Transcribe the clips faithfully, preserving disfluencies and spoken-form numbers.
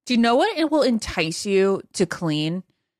Do you know what it will entice you to clean?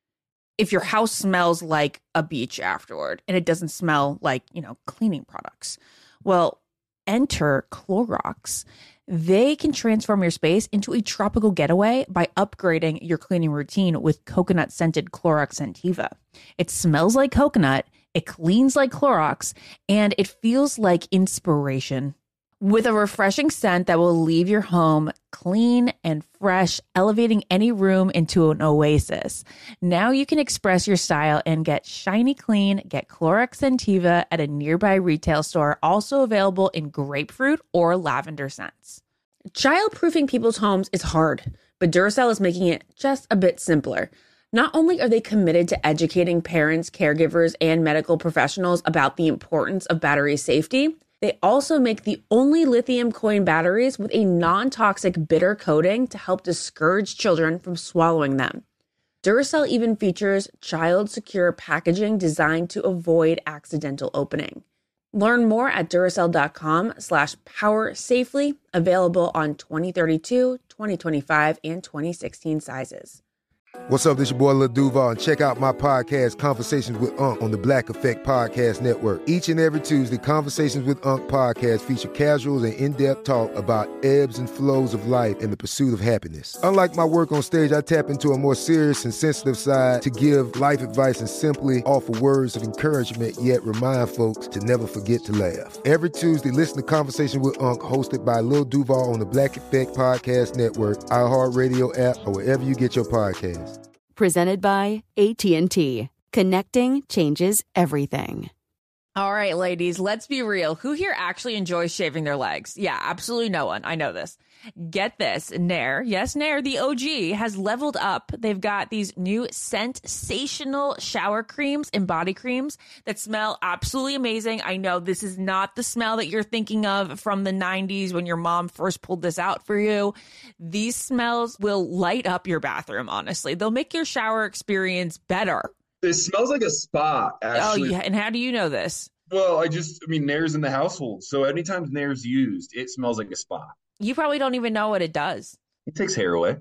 If your house smells like a beach afterward and it doesn't smell like, you know, cleaning products. Well, enter Clorox. They can transform your space into a tropical getaway by upgrading your cleaning routine with coconut-scented Clorox Scentiva. It smells like coconut, it cleans like Clorox, and it feels like inspiration. With a refreshing scent that will leave your home clean and fresh, elevating any room into an oasis. Now you can express your style and get shiny clean. Get Clorox Scentiva at a nearby retail store, also available in grapefruit or lavender scents. Child-proofing people's homes is hard, but Duracell is making it just a bit simpler. Not only are they committed to educating parents, caregivers, and medical professionals about the importance of battery safety, they also make the only lithium coin batteries with a non-toxic bitter coating to help discourage children from swallowing them. Duracell even features child-secure packaging designed to avoid accidental opening. Learn more at Duracell.com slash power safely, available on twenty thirty-two, twenty twenty-five, and twenty sixteen sizes. What's up, this your boy Lil Duval, and check out my podcast, Conversations with Unc, on the Black Effect Podcast Network. Each and every Tuesday, Conversations with Unc podcast feature casuals and in-depth talk about ebbs and flows of life and the pursuit of happiness. Unlike my work on stage, I tap into a more serious and sensitive side to give life advice and simply offer words of encouragement, yet remind folks to never forget to laugh. Every Tuesday, listen to Conversations with Unc, hosted by Lil Duval on the Black Effect Podcast Network, iHeartRadio app, or wherever you get your podcasts. Presented by A T and T. Connecting changes everything. All right, ladies, let's be real. Who here actually enjoys shaving their legs? Yeah, absolutely no one. I know this. Get this. Nair, yes, Nair, the O G, has leveled up. They've got these new sensational shower creams and body creams that smell absolutely amazing. I know this is not the smell that you're thinking of from the nineties when your mom first pulled this out for you. These smells will light up your bathroom, honestly. They'll make your shower experience better. It smells like a spa, actually. Oh, yeah. And how do you know this? Well, I just, I mean, Nair's in the household. So anytime Nair's used, it smells like a spa. You probably don't even know what it does. It takes hair away.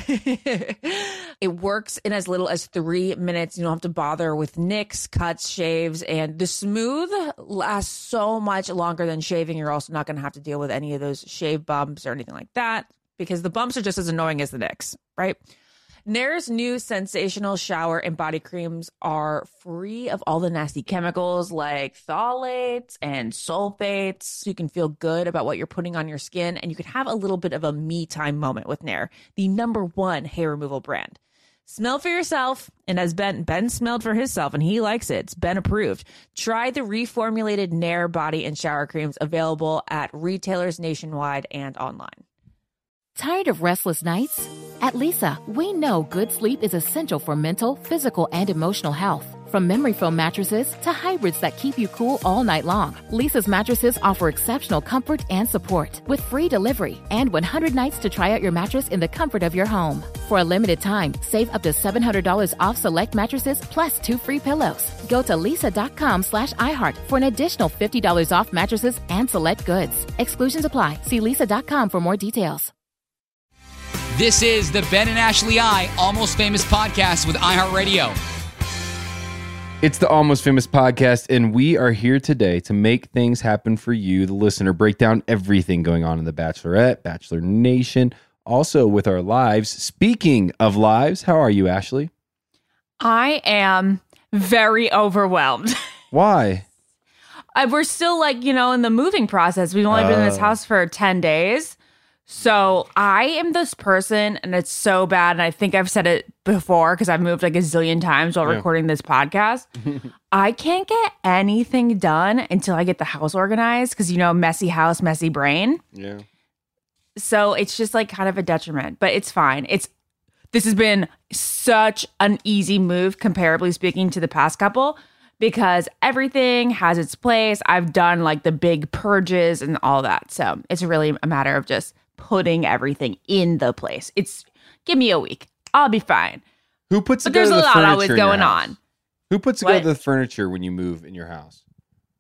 It works in as little as three minutes. You don't have to bother with nicks, cuts, shaves, and the smooth lasts so much longer than shaving. You're also not going to have to deal with any of those shave bumps or anything like that because the bumps are just as annoying as the nicks, right? Nair's new sensational shower and body creams are free of all the nasty chemicals like phthalates and sulfates. So you can feel good about what you're putting on your skin, and you can have a little bit of a me time moment with Nair, the number one hair removal brand. Smell for yourself, and as Ben Ben smelled for himself, and he likes it. It's been approved. Try the reformulated Nair body and shower creams available at retailers nationwide and online. Tired of restless nights? At Leesa, we know good sleep is essential for mental, physical, and emotional health. From memory foam mattresses to hybrids that keep you cool all night long, Leesa's mattresses offer exceptional comfort and support with free delivery and one hundred nights to try out your mattress in the comfort of your home. For a limited time, save up to seven hundred dollars off select mattresses plus two free pillows. Go to leesa.com slash iHeart for an additional fifty dollars off mattresses and select goods. Exclusions apply. See leesa dot com for more details. This is the Ben and Ashley I Almost Famous podcast with iHeartRadio. It's the Almost Famous podcast, and we are here today to make things happen for you, the listener, break down everything going on in The Bachelorette, Bachelor Nation, also with our lives. Speaking of lives, how are you, Ashley? I am very overwhelmed. Why? Uh, we're still like, you know, in the moving process. We've only uh, been in this house for ten days. So I am this person, and it's so bad, and I think I've said it before because I've moved like a zillion times while yeah. recording this podcast. I can't get anything done until I get the house organized because, you know, messy house, messy brain. Yeah. So it's just like kind of a detriment, but it's fine. It's This has been such an easy move, comparably speaking, to the past couple because everything has its place. I've done like the big purges and all that. So it's really a matter of just putting everything in the place. It's give me a week. I'll be fine. Who puts but together there's a the lot furniture always in your going house? on. Who puts together What? the furniture when you move in your house?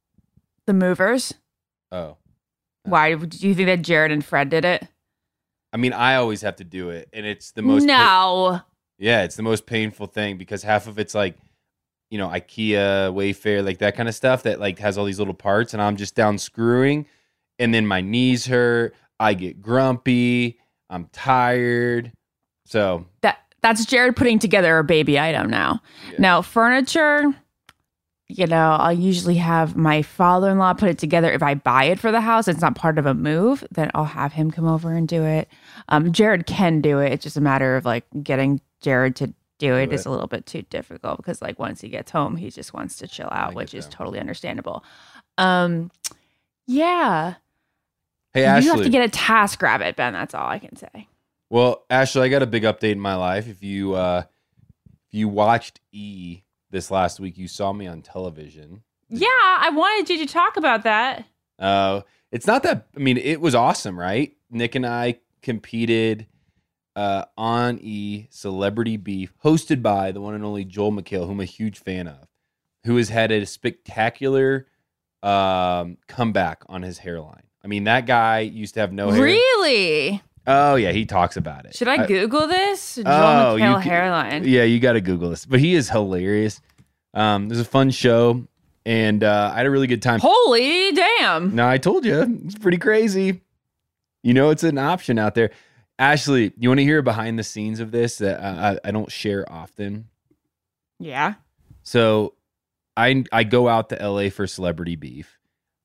The movers. Oh. Why do you think that Jared and Fred did it? I mean, I always have to do it, and it's the most. No. Pa- yeah, it's the most painful thing because half of it's like, you know, IKEA, Wayfair, like that kind of stuff that like has all these little parts, and I'm just down screwing, and then my knees hurt. I get grumpy. I'm tired. So That that's Jared putting together a baby item now. Yeah. Now, furniture, you know, I'll usually have my father-in-law put it together. If I buy it for the house, it's not part of a move, then I'll have him come over and do it. Um, Jared can do it. It's just a matter of like getting Jared to do it Do is it. a little bit too difficult because like once he gets home, he just wants to chill out, I which get is that. totally understandable. Um, yeah. hey, You Ashley. have to get a task rabbit, Ben. That's all I can say. Well, Ashley, I got a big update in my life. If you uh, if you watched E this last week, you saw me on television. Yeah, I wanted you to talk about that. Uh, it's not that. I mean, it was awesome, right? Nick and I competed uh, on E Celebrity Beef, hosted by the one and only Joel McHale, who I'm a huge fan of, who has had a spectacular um, comeback on his hairline. I mean, that guy used to have no hair. Really? Oh yeah, he talks about it. Should I Google this? Joel Oh, you McHale can- hairline. Yeah, you got to Google this. But he is hilarious. Um, it was a fun show, and uh, I had a really good time. Holy damn. No, I told you. It's pretty crazy. You know, it's an option out there. Ashley, you want to hear behind the scenes of this that I, I don't share often? Yeah. So I I go out to L A for Celebrity Beef.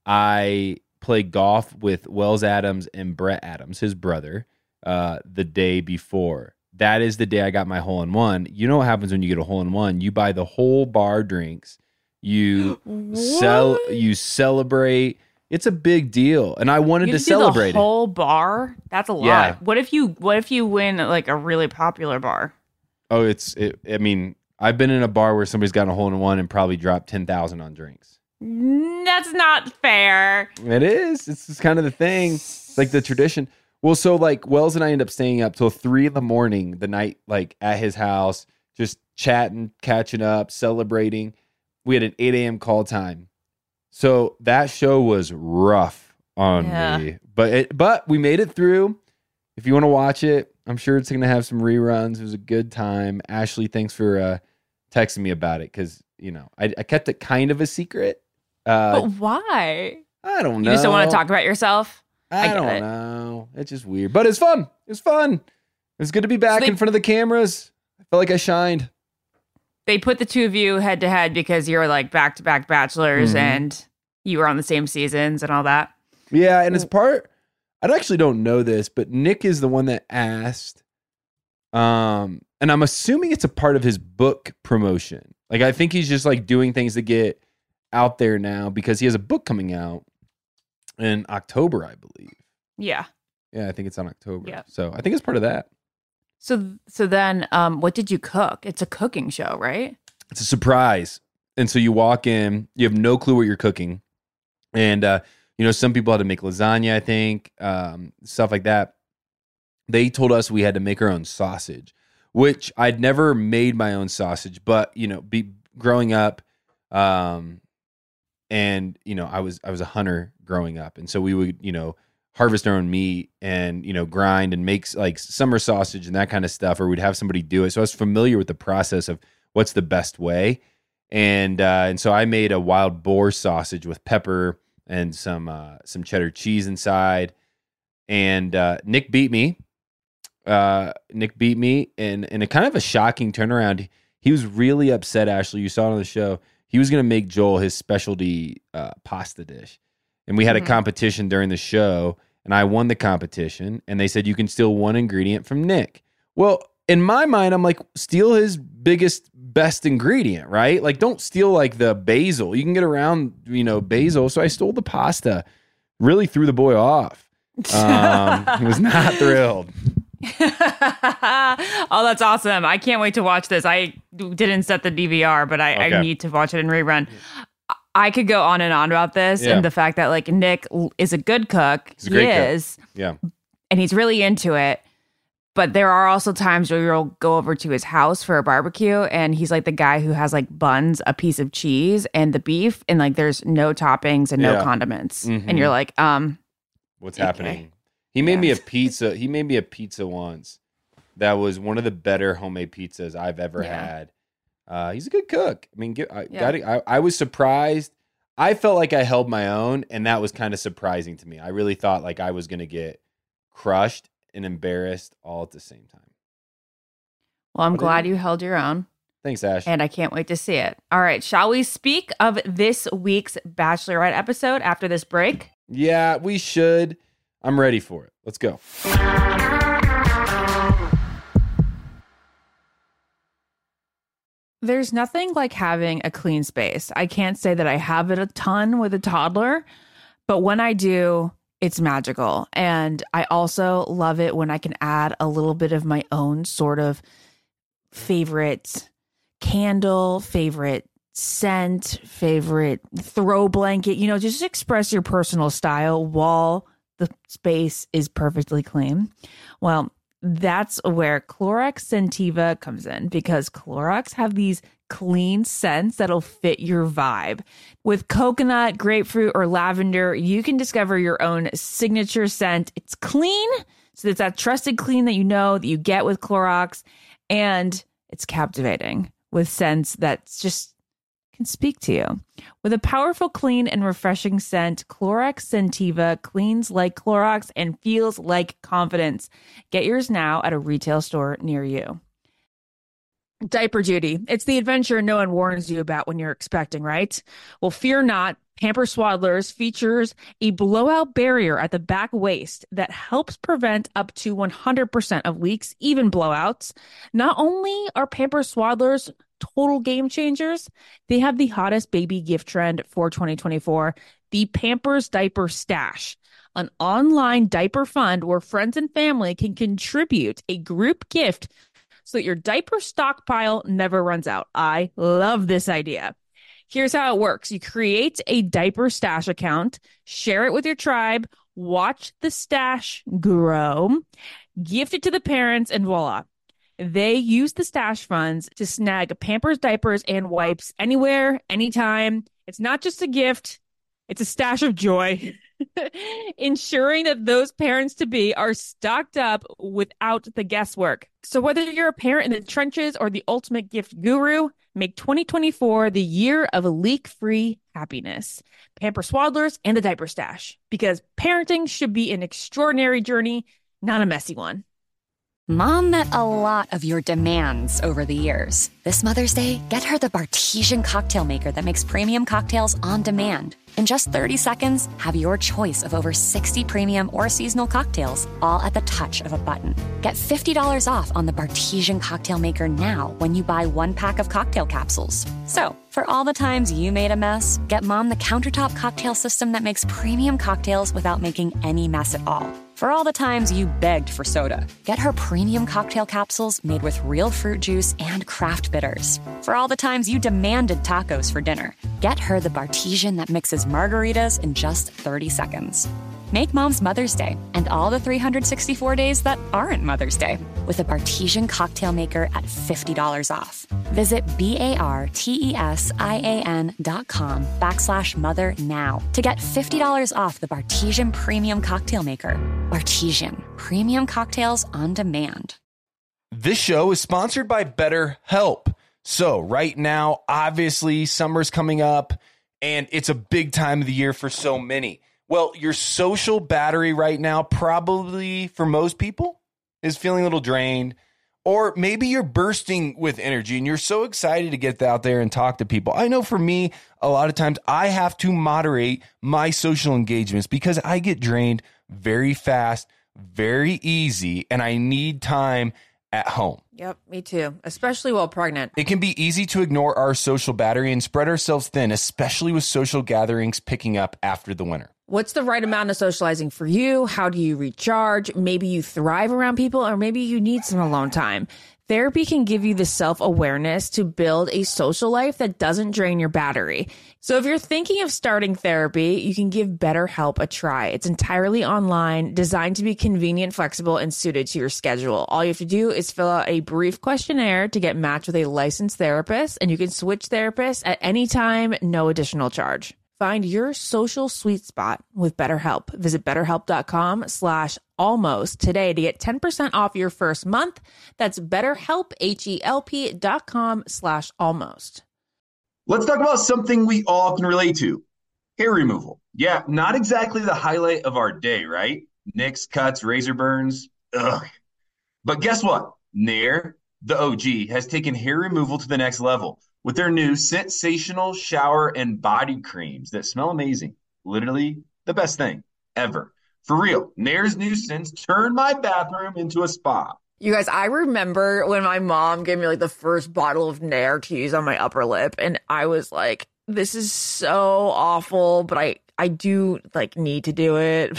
I play golf with Wells Adams and Brett Adams, his brother, uh, the day before. That is the day I got my hole in one. You know what happens when you get a hole in one? You buy the whole bar drinks. You sell. What? You celebrate. It's a big deal, and I wanted You to have to do celebrate the whole bar? That's a lot. Yeah. What if you what if you win like a really popular bar? it. Oh, it's. It, I mean, I've been in a bar where somebody's gotten a hole in one and probably dropped ten thousand on drinks. Mm, That's not fair. It is. It's just kind of the thing. It's like the tradition. Well, so like Wells and I end up staying up till three in the morning the night, like at his house, just chatting, catching up, celebrating. We had an eight a.m. call time. So that show was rough on Yeah. me. But it, but we made it through. If you want to watch it, I'm sure it's going to have some reruns. It was a good time. Ashley, thanks for uh, texting me about it because, you know, I, I kept it kind of a secret. Uh, But why? I don't know. You just don't want to talk about yourself? I I, get don't it. know. It's just weird, but it's fun. It's fun. It's good to be back they- in front of the cameras. I felt like I shined. They put the two of you head to head because you're like back to back bachelors Mhm. and you were on the same seasons and all that. Yeah, and it's part. I actually don't know this, but Nick is the one that asked. Um, and I'm assuming it's a part of his book promotion. Like I think he's just like doing things to get out there now because he has a book coming out in October, I believe. Yeah. Yeah, I think it's on October. Yeah. So I think it's part of that. So so then um what did you cook? It's a cooking show, right? It's a surprise. And so you walk in, you have no clue what you're cooking. And, uh, you know, some people had to make lasagna, I think, um, stuff like that. They told us we had to make our own sausage, which I'd never made my own sausage, but, you know, be growing up, um, and, you know, I was, I was a hunter growing up. And so we would, you know, harvest our own meat and, you know, grind and make like summer sausage and that kind of stuff, or we'd have somebody do it. So I was familiar with the process of what's the best way. And uh, and so I made a wild boar sausage with pepper and some uh, some cheddar cheese inside. And uh, Nick beat me. Uh, Nick beat me in, in a kind of a shocking turnaround. He was really upset, Ashley. You saw it on the show. He was going to make Joel his specialty uh, pasta dish. And we had Mhm. a competition during the show, and I won the competition. And they said, you can steal one ingredient from Nick. Well, in my mind, I'm like, steal his biggest, best ingredient, right? Like, don't steal like the basil. You can get around, you know, basil. So I stole the pasta. Really threw the boy off. Um, he was not thrilled. Oh, that's awesome. I can't wait to watch this. I didn't set the D V R, but I, Okay. I need to watch it in rerun. I could go on and on about this Yeah. and the fact that like Nick l- is a good cook. He's a great he cook. is, Yeah. and he's really into it. But there are also times where you'll go over to his house for a barbecue and he's like the guy who has like buns, a piece of cheese, and the beef, and like there's no toppings and no Yeah. condiments. Mhm. And you're like, um, What's Okay. happening? He made Yeah. me a pizza. He made me a pizza once. That was one of the better homemade pizzas I've ever Yeah. had. Uh, he's a good cook. I mean, get, I, Yeah. gotta, I, I was surprised. I felt like I held my own, and that was kind of surprising to me. I really thought like I was going to get crushed and embarrassed all at the same time. Well, I'm But glad it- you held your own, Thanks, Ash. and I can't wait to see it. All right, shall we speak of this week's Bachelorette episode after this break? Yeah, we should. I'm ready for it. Let's go. There's nothing like having a clean space. I can't say that I have it a ton with a toddler, but when I do, it's magical. And I also love it when I can add a little bit of my own sort of favorite candle, favorite scent, favorite throw blanket, you know, just express your personal style while the space is perfectly clean. Well, that's where Clorox Scentiva comes in, because Clorox have these clean scents that'll fit your vibe. With coconut, grapefruit, or lavender, you can discover your own signature scent. It's clean, so it's that trusted clean that you know that you get with Clorox, and it's captivating with scents that just can speak to you. With a powerful, clean, and refreshing scent, Clorox Scentiva cleans like Clorox and feels like confidence. Get yours now at a retail store near you. Diaper duty. It's the adventure no one warns you about when you're expecting, right? Well, fear not. Pampers Swaddlers features a blowout barrier at the back waist that helps prevent up to one hundred percent of leaks, even blowouts. Not only are Pampers Swaddlers total game changers, they have the hottest baby gift trend for twenty twenty-four, the Pampers Diaper Stash, an online diaper fund where friends and family can contribute a group gift so that your diaper stockpile never runs out. I love this idea. Here's how it works. You create a diaper stash account, share it with your tribe, watch the stash grow, gift it to the parents, and voila. They use the stash funds to snag Pampers diapers and wipes anywhere, anytime. It's not just a gift, it's a stash of joy, ensuring that those parents-to-be are stocked up without the guesswork. So whether you're a parent in the trenches or the ultimate gift guru, make twenty twenty-four the year of leak-free happiness. Pampers Swaddlers and the Diaper Stash, because parenting should be an extraordinary journey, not a messy one. Mom met a lot of your demands over the years. This Mother's Day, get her the Bartesian cocktail maker that makes premium cocktails on demand. In just thirty seconds, have your choice of over sixty premium or seasonal cocktails, all at the touch of a button. Get fifty dollars off on the Bartesian cocktail maker now when you buy one pack of cocktail capsules. So, for all the times you made a mess, get Mom the countertop cocktail system that makes premium cocktails without making any mess at all. For all the times you begged for soda, get her premium cocktail capsules made with real fruit juice and craft bitters. For all the times you demanded tacos for dinner, get her the Bartesian that mixes margaritas in just thirty seconds. Make Mom's Mother's Day and all the three hundred sixty-four days that aren't Mother's Day with a Bartesian cocktail maker at fifty dollars off. Visit B-A-R-T-E-S-I-A-N dot com backslash mother now to get fifty dollars off the Bartesian Premium Cocktail Maker. Bartesian, premium cocktails on demand. This show is sponsored by BetterHelp. So right now, obviously, summer's coming up, and it's a big time of the year for so many. Well, your social battery right now, probably for most people, is feeling a little drained. Or maybe you're bursting with energy and you're so excited to get out there and talk to people. I know for me, a lot of times I have to moderate my social engagements because I get drained very fast, very easy, and I need time at home. Yep, me too, especially while pregnant. It can be easy to ignore our social battery and spread ourselves thin, especially with social gatherings picking up after the winter. What's the right amount of socializing for you? How do you recharge? Maybe you thrive around people, or maybe you need some alone time. Therapy can give you the self-awareness to build a social life that doesn't drain your battery. So if you're thinking of starting therapy, you can give BetterHelp a try. It's entirely online, designed to be convenient, flexible, and suited to your schedule. All you have to do is fill out a brief questionnaire to get matched with a licensed therapist, and you can switch therapists at any time, no additional charge. Find your social sweet spot with BetterHelp. Visit betterhelp.com slash almost today to get ten percent off your first month. That's betterhelp, H-E-L-P dot com slash almost. Let's talk about something we all can relate to. Hair removal. Yeah, not exactly the highlight of our day, right? Nicks, cuts, razor burns. Ugh. But guess what? Nair, the O G, has taken hair removal to the next level with their new sensational shower and body creams that smell amazing. Literally the best thing ever. For real, Nair's new scents turned my bathroom into a spa. You guys, I remember when my mom gave me like the first bottle of Nair to use on my upper lip, and I was like, this is so awful, but I I do like need to do it.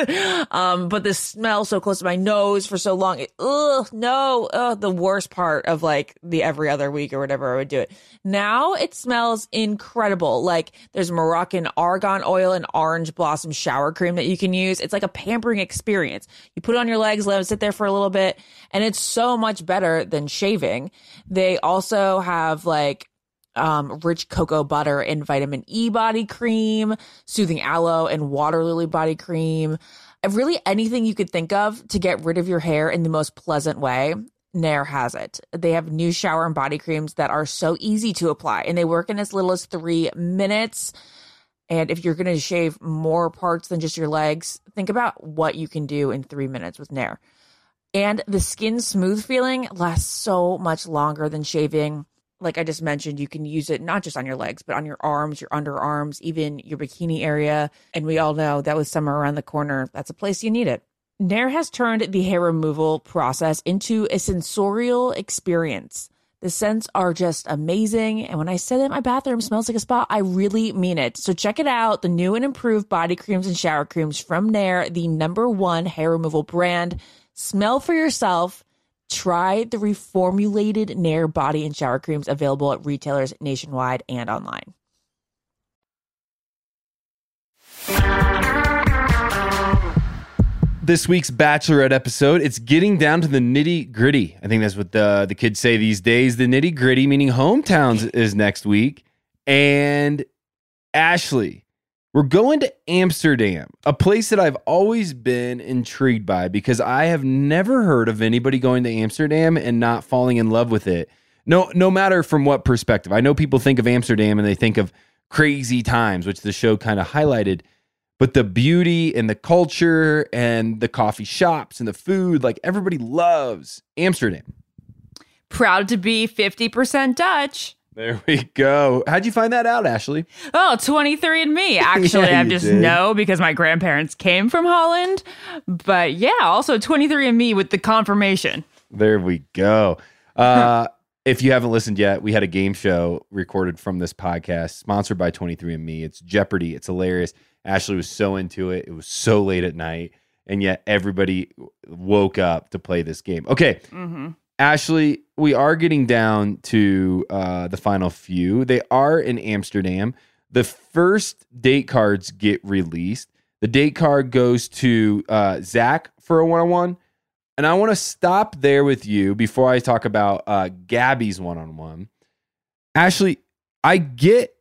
um, but the smell so close to my nose for so long, it, ugh, no, ugh, the worst part of like the every other week or whatever I would do it. Now it smells incredible. Like there's Moroccan argan oil and orange blossom shower cream that you can use. It's like a pampering experience. You put it on your legs, let it sit there for a little bit, and it's so much better than shaving. They also have like Um, rich cocoa butter and vitamin E body cream, soothing aloe and water lily body cream. Really anything you could think of to get rid of your hair in the most pleasant way, Nair has it. They have new shower and body creams that are so easy to apply, and they work in as little as three minutes. And if you're going to shave more parts than just your legs, think about what you can do in three minutes with Nair. And the skin smooth feeling lasts so much longer than shaving. Like I just mentioned, you can use it not just on your legs, but on your arms, your underarms, even your bikini area. And we all know that with summer around the corner, that's a place you need it. Nair has turned the hair removal process into a sensorial experience. The scents are just amazing. And when I say that my bathroom smells like a spa, I really mean it. So check it out. The new and improved body creams and shower creams from Nair, the number one hair removal brand. Smell for yourself. Try the reformulated Nair body and shower creams available at retailers nationwide and online. This week's Bachelorette episode, it's getting down to the nitty gritty. I think that's what the, the kids say these days. The nitty gritty, meaning hometowns, is next week. And Ashley, we're going to Amsterdam, a place that I've always been intrigued by because I have never heard of anybody going to Amsterdam and not falling in love with it. No, no matter from what perspective. I know people think of Amsterdam and they think of crazy times, which the show kind of highlighted. But the beauty and the culture and the coffee shops and the food, like everybody loves Amsterdam. Proud to be fifty percent Dutch. There we go. How'd you find that out, Ashley? Oh, twenty-three and me. Actually, Yeah, I you just did. know because my grandparents came from Holland. But yeah, also twenty-three and me with the confirmation. There we go. Uh, if you haven't listened yet, we had a game show recorded from this podcast, sponsored by twenty-three and me. It's Jeopardy. It's hilarious. Ashley was so into it. It was so late at night, and yet everybody woke up to play this game. Okay. Mm-hmm. Ashley, we are getting down to uh, the final few. They are in Amsterdam. The first date cards get released. The date card goes to uh, Zach for a one-on-one. And I want to stop there with you before I talk about uh, Gabby's one-on-one. Ashley, I get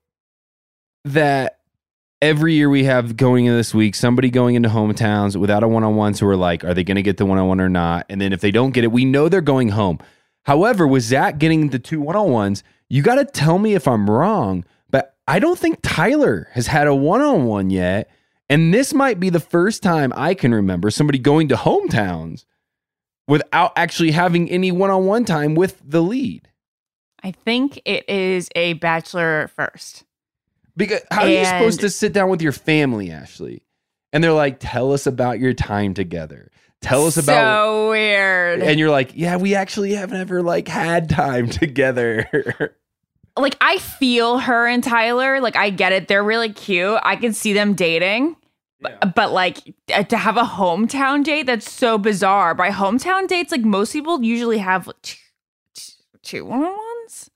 that every year we have going into this week, somebody going into hometowns without a one-on-one. So we're like, are they going to get the one-on-one or not? And then if they don't get it, we know they're going home. However, with Zach getting the two one-on-ones, you got to tell me if I'm wrong, but I don't think Tyler has had a one-on-one yet. And this might be the first time I can remember somebody going to hometowns without actually having any one-on-one time with the lead. I think it is a bachelor first. Because how are you supposed to sit down with your family, Ashley? And they're like, tell us about your time together. Tell us about so weird. And you're like, yeah, we actually haven't ever like had time together. Like, I feel her and Tyler. Like, I get it. They're really cute. I can see them dating. Yeah. But, but like, to have a hometown date, that's so bizarre. By hometown dates, like, most people usually have two, two one-on-ones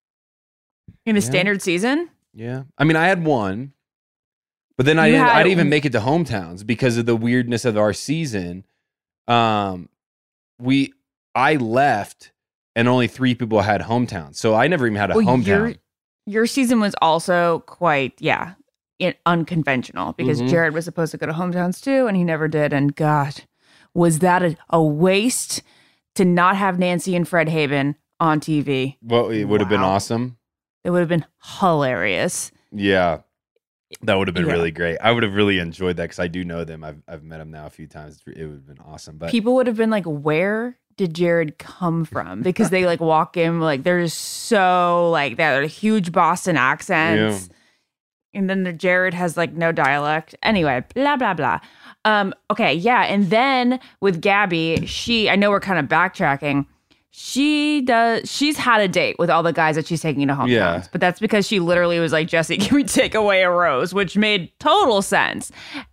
in a Yeah. standard season. Yeah. I mean, I had one, but then I You didn't, I had- didn't even make it to hometowns because of the weirdness of our season. Um, we, I left and only three people had hometowns. So I never even had a Well, hometown. Your, your season was also quite, yeah. in, unconventional because Mhm. Jared was supposed to go to Hometowns too, and he never did. And God, was that a, a waste to not have Nancy and Fred Haben on T V? Well, it would have been Wow. awesome. It would have been hilarious. Yeah. That would have been Yeah. really great. I would have really enjoyed that because I do know them. I've I've met them now a few times. It would have been awesome. But People would have been like, where did Jared come from? Because they like walk in, like they're just so like they're huge Boston accents. And then the Jared has like no dialect. Anyway, blah, blah, blah. Um, okay, yeah. And then with Gabby, she, I know we're kind of backtracking. She does, she's had a date with all the guys that she's taking to hometowns. Yeah. But that's because she literally was like, Jesse, can we take away a rose? Which made total sense.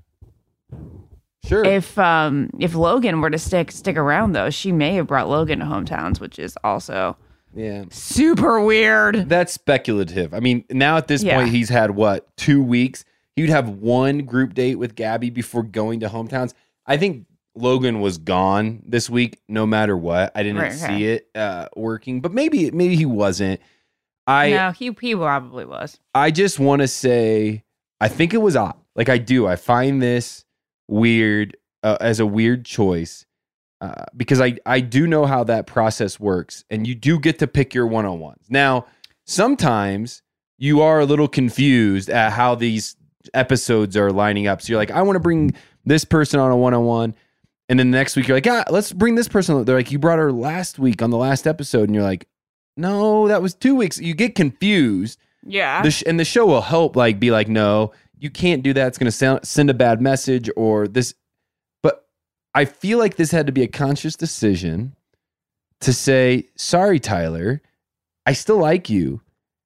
sure. If um if Logan were to stick stick around though, she may have brought Logan to hometowns, which is also yeah. super weird. That's speculative. I mean, now at this Yeah. point, he's had what, two weeks? He'd have one group date with Gabby before going to hometowns. I think Logan was gone this week, no matter what. I didn't Right, see okay. it uh, working, but maybe maybe he wasn't. I no, he he probably was. I just want to say, I think it was odd. Like I do. I find this weird uh, as a weird choice uh, because I, I do know how that process works. And you do get to pick your one-on-ones. Now, sometimes you are a little confused at how these episodes are lining up. So you're like, I want to bring this person on a one-on-one. And then the next week you're like, ah, let's bring this person. They're like, you brought her last week on the last episode. And you're like, no, that was two weeks. You get confused. Yeah. The sh- and the show will help like be like, no, you can't do that. It's going to sound send a bad message or this. But I feel like this had to be a conscious decision to say, sorry, Tyler, I still like you,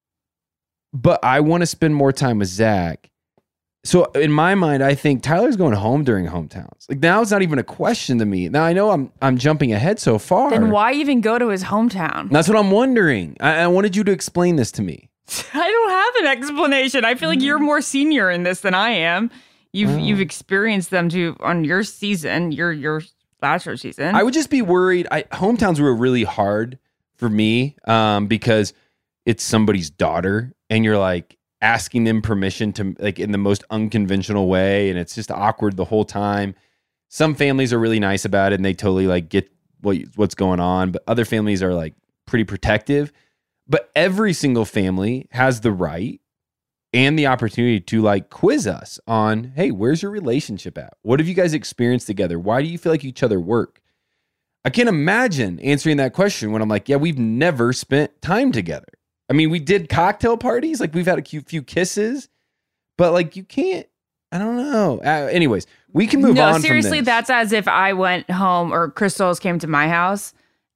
but I want to spend more time with Zach. So in my mind, I think Tyler's going home during hometowns. Like now it's not even a question to me. Now I know I'm I'm jumping ahead so far. Then why even go to his hometown? That's what I'm wondering. I, I wanted you to explain this to me. I don't have an explanation. I feel like you're more senior in this than I am. You've Oh. you've experienced them to on your season, your your Bachelor season. I would just be worried. I, hometowns were really hard for me um, because it's somebody's daughter, and you're like asking them permission to like in the most unconventional way, and it's just awkward the whole time. Some families are really nice about it, and they totally like get what what's going on, but other families are like pretty protective. But every single family has the right and the opportunity to like quiz us on, hey, where's your relationship at? What have you guys experienced together? Why do you feel like each other work? I can't imagine answering that question when I'm like, yeah, we've never spent time together. I mean, we did cocktail parties, like we've had a few, few kisses, but like you can't, I don't know. Uh, anyways, we can move no, on. seriously, from this. that's as if I went home or Crystals came to my house.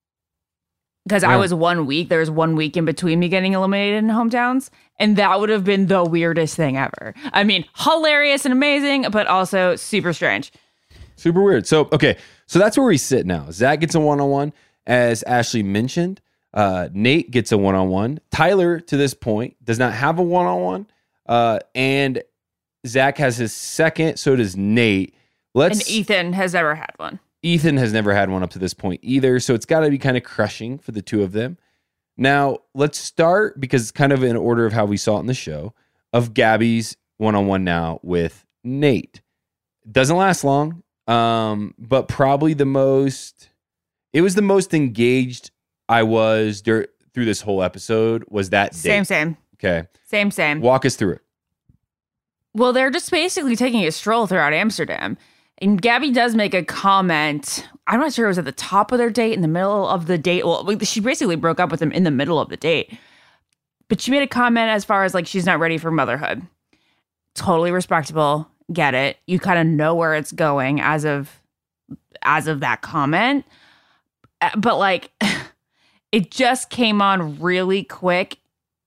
Because I Yeah. was one week, there was one week in between me getting eliminated in hometowns. And that would have been the weirdest thing ever. I mean, hilarious and amazing, but also super strange. Super weird. So, okay. So that's where we sit now. Zach gets a one-on-one, as Ashley mentioned. Uh, Nate gets a one-on-one. Tyler, to this point, does not have a one-on-one. Uh, and Zach has his second. So does Nate. Let's. And Ethan has never had one. Ethan has never had one up to this point either. So it's got to be kind of crushing for the two of them. Now, let's start, because it's kind of in order of how we saw it in the show, of Gabby's one-on-one now with Nate. Doesn't last long, um, but probably the most, it was the most engaged I was dur- through this whole episode was that date. Same, same. Okay. Same, same. Walk us through it. Well, they're just basically taking a stroll throughout Amsterdam. And Gabby does make a comment. I'm not sure it was at the top of their date, in the middle of the date. Well, she basically broke up with him in the middle of the date. But she made a comment as far as like she's not ready for motherhood. Totally respectable. Get it. You kind of know where it's going as of as of that comment. Uh, But like it just came on really quick.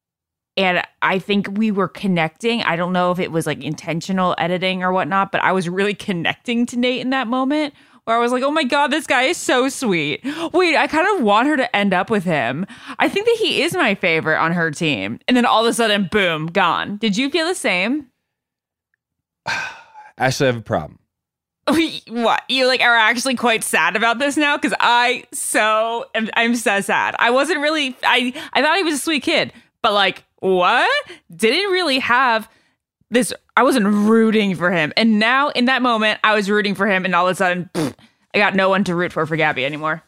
And I think we were connecting. I don't know if it was like intentional editing or whatnot, but I was really connecting to Nate in that moment where I was like, oh my God, this guy is so sweet. Wait, I kind of want her to end up with him. I think that he is my favorite on her team. And then all of a sudden, boom, gone. Did you feel the same? Ashley, I have a problem. What? You like are actually quite sad about this now? Because I so am, I'm so sad. I wasn't really, I, I thought he was a sweet kid, but like, what? Didn't really have this, I wasn't rooting for him. And now in that moment, I was rooting for him. And all of a sudden, pfft, I got no one to root for for Gabby anymore.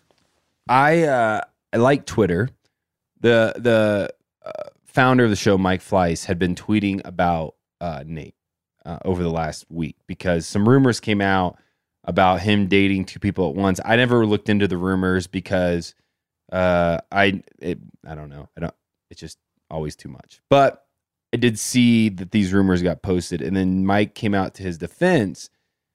I uh, I like Twitter. The the uh, founder of the show, Mike Fleiss, had been tweeting about uh, Nate uh, over the last week because some rumors came out about him dating two people at once. I never looked into the rumors because uh, I it, I don't know. I don't. It's just always too much. But I did see that these rumors got posted, and then Mike came out to his defense.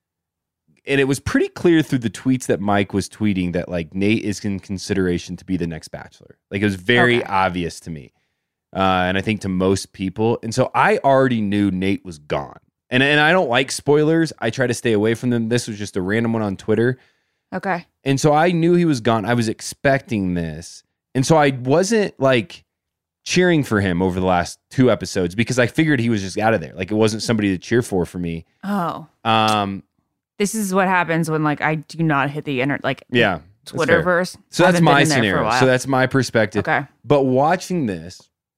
And it was pretty clear through the tweets that Mike was tweeting that like Nate is in consideration to be the next Bachelor. Like it was very Okay. obvious to me. Uh, and I think to most people. And so I already knew Nate was gone. And, and I don't like spoilers. I try to stay away from them. This was just a random one on Twitter. Okay. And so I knew he was gone. I was expecting this. And so I wasn't like cheering for him over the last two episodes because I figured he was just out of there. Like it wasn't somebody to cheer for for me. Oh. Um, This is what happens when like I do not hit the internet, like yeah. that's fair. Twitterverse. So that's Haven't been my in there for a scenario. while. So that's my perspective. Okay. But watching this,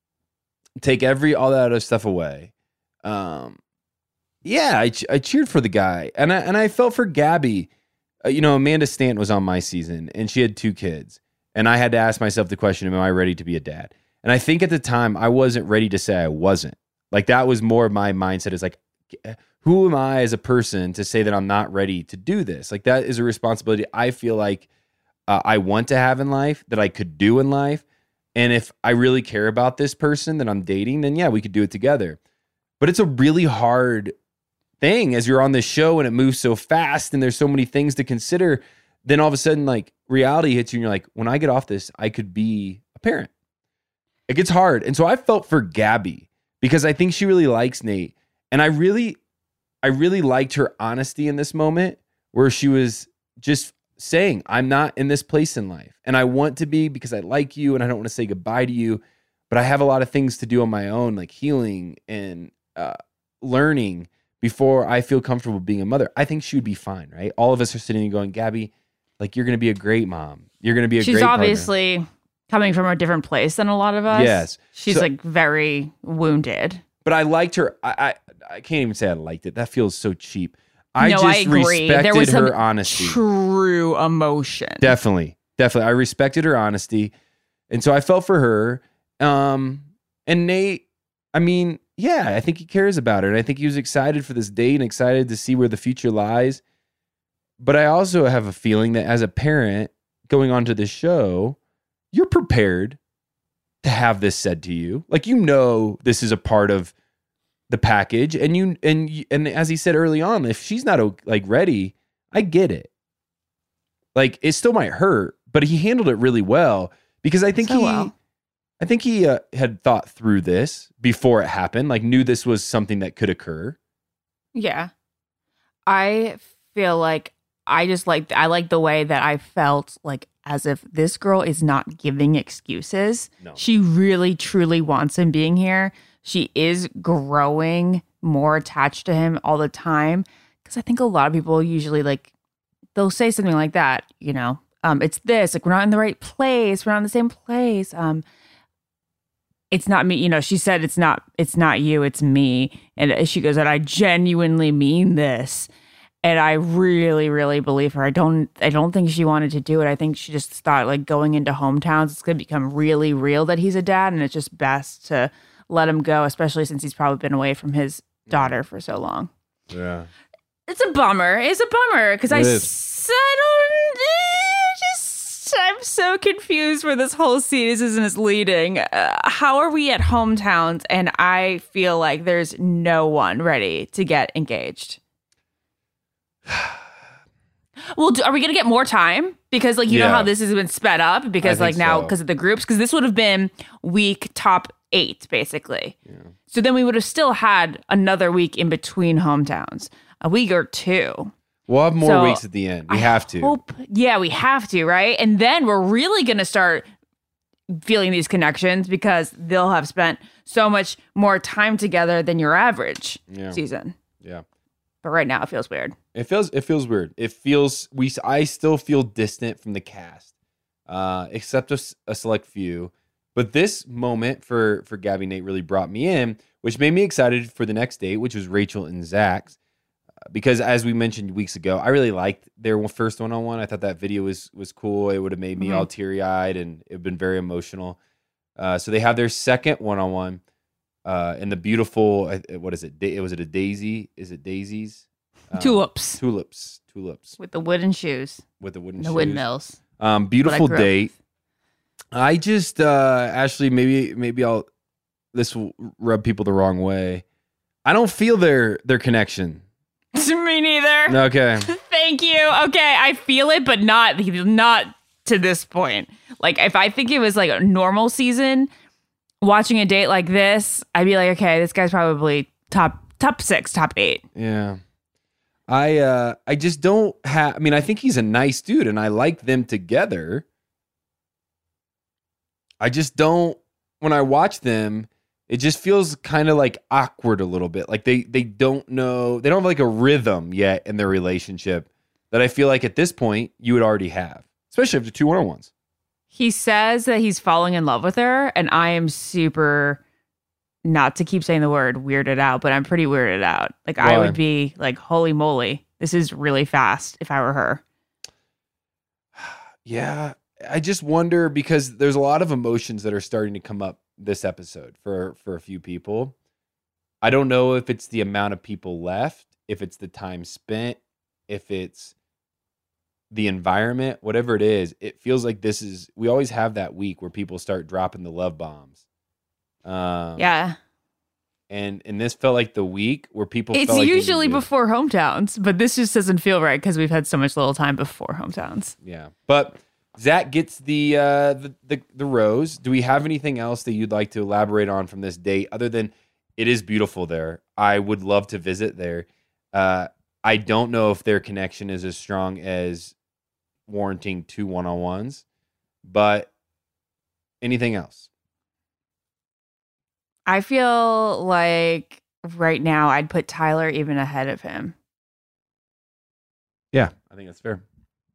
take every all that other stuff away. Um, yeah, I, I cheered for the guy, and I and I felt for Gabby. Uh, you know, Amanda Stanton was on my season, and she had two kids, and I had to ask myself the question: am I ready to be a dad? And I think at the time I wasn't ready to say I wasn't. Like that was more of my mindset. Is like, who am I as a person to say that I'm not ready to do this? Like that is a responsibility I feel like uh, I want to have in life, that I could do in life. And if I really care about this person that I'm dating, then yeah, we could do it together. But it's a really hard thing as you're on this show and it moves so fast and there's so many things to consider. Then all of a sudden, like reality hits you and you're like, when I get off this, I could be a parent. It gets hard. And so I felt for Gabby because I think she really likes Nate. And I really, I really liked her honesty in this moment where she was just saying, I'm not in this place in life. And I want to be because I like you and I don't want to say goodbye to you. But I have a lot of things to do on my own, like healing and uh, learning before I feel comfortable being a mother. I think she would be fine, right? All of us are sitting and going, Gabby, like you're going to be a great mom. You're going to be a She's great partner. obviously coming from a different place than a lot of us. Yes. She's So- like very wounded. But I liked her. I, I I can't even say I liked it. That feels so cheap. I no, just I agree. respected There was some her honesty. true emotion. Definitely. Definitely. I respected her honesty. And so I felt for her. Um, and Nate, I mean, yeah, I think he cares about her. And I think he was excited for this date and excited to see where the future lies. But I also have a feeling that as a parent going onto this show, you're prepared to have this said to you. Like, you know, this is a part of the package. And you, and, you- and as he said early on, if she's not like ready, I get it. Like, it still might hurt, but he handled it really well because I think So he, well. I think he uh, had thought through this before it happened, like knew this was something that could occur. Yeah. I feel like I just like, I like the way that I felt like as if this girl is not giving excuses. No. She really, truly wants him being here. She is growing more attached to him all the time. Because I think a lot of people usually like, they'll say something like that, you know, um, it's this, like, we're not in the right place. We're not in the same place. Um, it's not me, you know, she said, it's not, it's not you, it's me. And she goes, and I genuinely mean this. And I really, really believe her. I don't, I don't think she wanted to do it. I think she just thought like going into hometowns, it's going to become really real that he's a dad. And it's just best to let him go, especially since he's probably been away from his daughter for so long. Yeah. It's a bummer. It's a bummer because I, It is. s- I don't eh, just I'm so confused where this whole season is leading. Uh, how are we at hometowns? And I feel like there's no one ready to get engaged. Well, do, are we gonna get more time? Because like you know Yeah. how this has been sped up because I like think now so. because of the groups because this would have been week top eight basically. So then we would have still had another week in between hometowns, a week or two. We'll have more So, weeks at the end. We I have to. Hope, yeah, we have to, right? And then we're really going to start feeling these connections because they'll have spent so much more time together than your average Yeah. season. Yeah. But right now it feels weird. It feels it feels weird. It feels we I still feel distant from the cast, uh, except a, s- a select few. But this moment for for Gabby and Nate really brought me in, which made me excited for the next date, which was Rachel and Zach's. Because as we mentioned weeks ago, I really liked their first one-on-one. I thought that video was was cool. It would have made me Mhm. all teary-eyed, and it would have been very emotional. Uh, so they have their second one-on-one uh, in the beautiful, uh, what is it? Da- was it a daisy? Is it daisies? Um, Tulips Tulips. Tulips. with the wooden shoes, With the wooden and the shoes. windmills. Um, beautiful What I grew up date. I just, uh, Ashley, maybe maybe I'll, this will rub people the wrong way. I don't feel their their connection. Me neither. Okay. Thank you. Okay, I feel it, but not not to this point. Like, if I think it was like a normal season, watching a date like this, I'd be like, okay, this guy's probably top top six, top eight. Yeah. I uh I just don't have I mean, I think he's a nice dude and I like them together. I just don't when I watch them, it just feels kind of like awkward a little bit. Like they they don't know, they don't have like a rhythm yet in their relationship that I feel like at this point you would already have, especially after two one-on-ones. He says that he's falling in love with her, and I am super, not to keep saying the word, weirded out, but I'm pretty weirded out. Like, I Why? would be like, holy moly, this is really fast if I were her. Yeah, I just wonder because there's a lot of emotions that are starting to come up this episode for for a few people. I don't know if it's the amount of people left, if it's the time spent, if it's the environment, whatever it is. It feels like this is we always have that week where people start dropping the love bombs. Um, Yeah. and and this felt like the week where people. It's felt like they usually needed- before hometowns, but this just doesn't feel right because we've had so much little time before hometowns. Yeah, but Zach gets the, uh, the the the rose. Do we have anything else that you'd like to elaborate on from this date, other than it is beautiful there? I would love to visit there. Uh, I don't know if their connection is as strong as warranting two one-on-ones, but anything else? I feel like right now I'd put Tyler even ahead of him. Yeah, I think that's fair.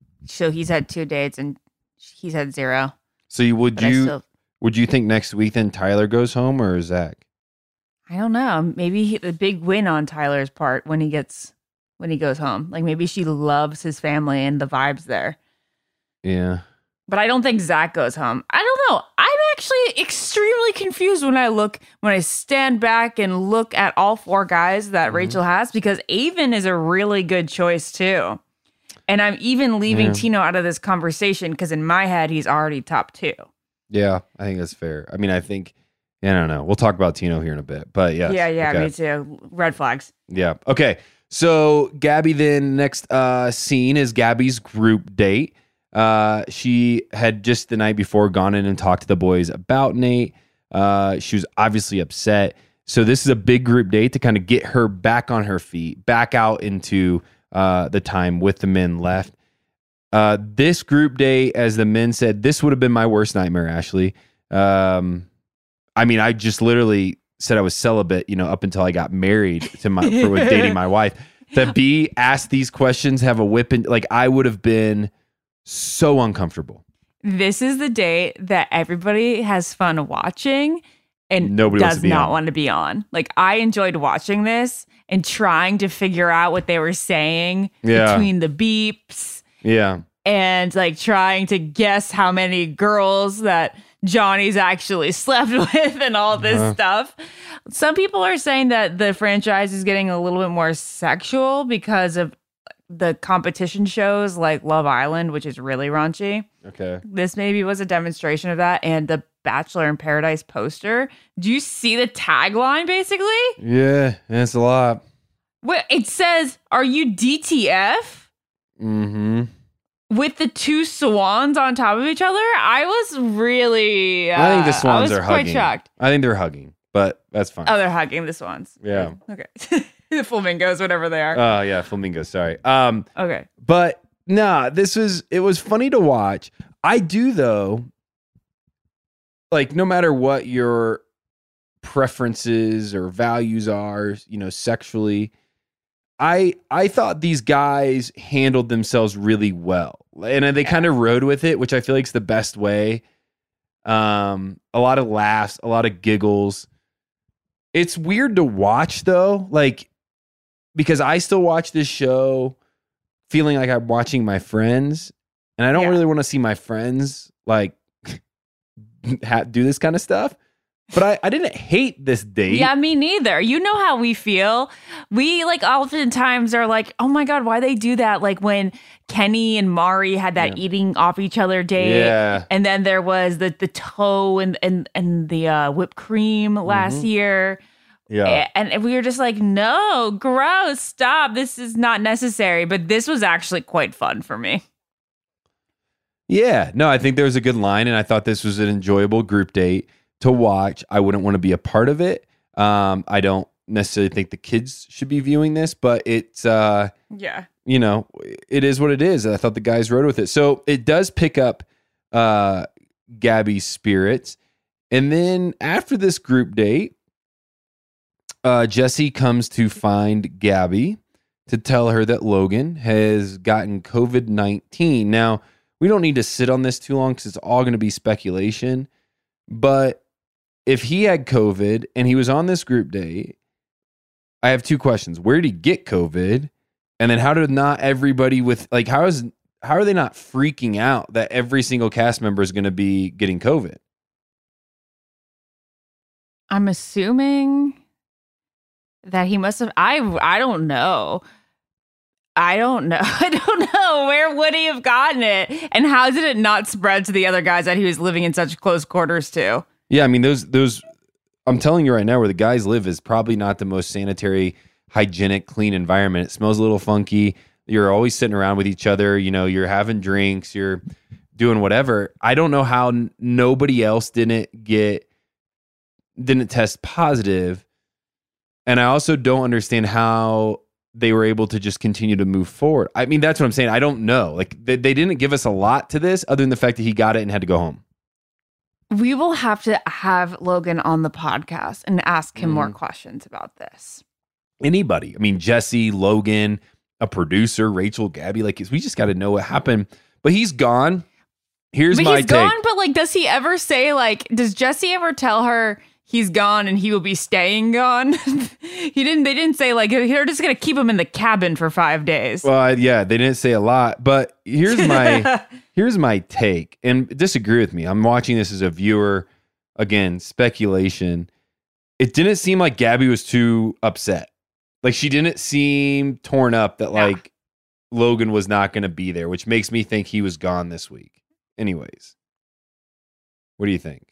So he's had two dates and he's had zero. So you would But I you still, would you think next week then Tyler goes home or Zach? I don't know. Maybe he, the big win on Tyler's part when he gets when he goes home. Like maybe she loves his family and the vibes there. Yeah. But I don't think Zach goes home. I don't know. I'm actually extremely confused when I look, when I stand back and look at all four guys that Mm-hmm. Rachel has, because Avon is a really good choice too. And I'm even leaving Yeah. Tino out of this conversation because in my head, he's already top two. Yeah, I think that's fair. I mean, I think I don't know. We'll talk about Tino here in a bit, but yes. Yeah, yeah, okay. me too. Red flags. Yeah. Okay. So Gabby, then next uh, scene is Gabby's group date. Uh, she had just the night before gone in and talked to the boys about Nate. Uh, she was obviously upset. So this is a big group date to kind of get her back on her feet, back out into uh, the time with the men left. Uh, this group date, as the men said, this would have been my worst nightmare, Ashley. Um, I mean, I just literally said I was celibate, you know, up until I got married to my for with dating my wife. To be asked these questions, have a whip, and like I would have been so uncomfortable. This is the date that everybody has fun watching and Nobody wants does to be not on. want to be on. Like I enjoyed watching this and trying to figure out what they were saying Yeah. between the beeps Yeah. and like trying to guess how many girls that Johnny's actually slept with and all this Uh-huh. stuff. Some people are saying that the franchise is getting a little bit more sexual because of the competition shows like Love Island, which is really raunchy. Okay. This maybe was a demonstration of that. And the Bachelor in Paradise poster. Do you see the tagline basically? Yeah, that's a lot. Wait, it says, "Are you D T F?" Mm-hmm. With the two swans on top of each other. I was really. Uh, I think the swans I was are quite hugging. shocked. I think they're hugging, but that's fine. Oh, they're hugging the swans. Yeah. Okay. The flamingos, whatever they are. Oh yeah, flamingo. Sorry. Um, okay. but nah, this was it was funny to watch. I do though. Like no matter what your preferences or values are, you know, sexually, I I thought these guys handled themselves really well, and they kind of rode with it, which I feel like is the best way. Um, a lot of laughs, a lot of giggles. It's weird to watch though, like because I still watch this show feeling like I'm watching my friends, and I don't Yeah. really want to see my friends like ha- do this kind of stuff. But I, I didn't hate this date. Yeah, me neither. You know how we feel. We like oftentimes are like, oh my God, why they do that? Like when Kenny and Mari had that Yeah. eating off each other date. Yeah. And then there was the the toe and and, and the uh, whipped cream last Mhm. year. Yeah. A- And we were just like, no, gross, stop. This is not necessary. But this was actually quite fun for me. Yeah. No, I think there was a good line, and I thought this was an enjoyable group date to watch. I wouldn't want to be a part of it. Um, I don't necessarily think the kids should be viewing this, but it's, uh, Yeah. you know, it is what it is. I thought the guys rode with it. So it does pick up uh, Gabby's spirits. And then after this group date, uh, Jesse comes to find Gabby to tell her that Logan has gotten COVID nineteen. Now, we don't need to sit on this too long because it's all going to be speculation. But if he had COVID and he was on this group date, I have two questions. Where did he get COVID? And then how did not everybody with like how is how are they not freaking out that every single cast member is going to be getting COVID? I'm assuming that he must have. I I don't know. I don't know. I don't know. Where would he have gotten it? And how did it not spread to the other guys that he was living in such close quarters to? Yeah, I mean those those I'm telling you right now where the guys live is probably not the most sanitary, hygienic, clean environment. It smells a little funky. You're always sitting around with each other, you know, you're having drinks, you're doing whatever. I don't know how n- nobody else didn't get didn't test positive. And I also don't understand how they were able to just continue to move forward. I mean, that's what I'm saying. I don't know. Like they, they didn't give us a lot to this other than the fact that he got it and had to go home. We will have to have Logan on the podcast and ask him Mm. more questions about this. Anybody. I mean, Jesse, Logan, a producer, Rachel, Gabby, like we just got to know what happened. But he's gone. Here's but my he's take. gone, but like, does he ever say, like, does Jesse ever tell her he's gone and he will be staying gone? he didn't, they didn't say, like, they're just going to keep him in the cabin for five days. Well, I- yeah, they didn't say a lot, but here's my here's my take. And disagree with me. I'm watching this as a viewer. Again, speculation. It didn't seem like Gabby was too upset. Like she didn't seem torn up that Yeah. like Logan was not going to be there, which makes me think he was gone this week. Anyways, what do you think?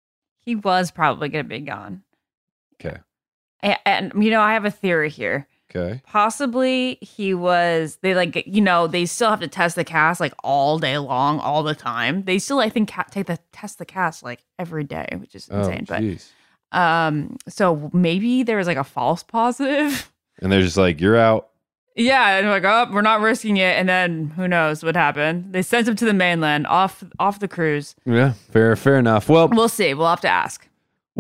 He was probably going to be gone. Okay. And, and, you know, I have a theory here. Okay. Possibly he was, they like, you know, they still have to test the cast like all day long, all the time. They still, I think, ca- take the test the cast like every day, which is Oh, insane. but jeez. um, so maybe there was like a false positive. And they're just like, you're out. Yeah, and like, oh, we're not risking it. And then who knows what happened? They sent him to the mainland, off off the cruise. Yeah, fair, fair enough. Well, We'll see. We'll have to ask.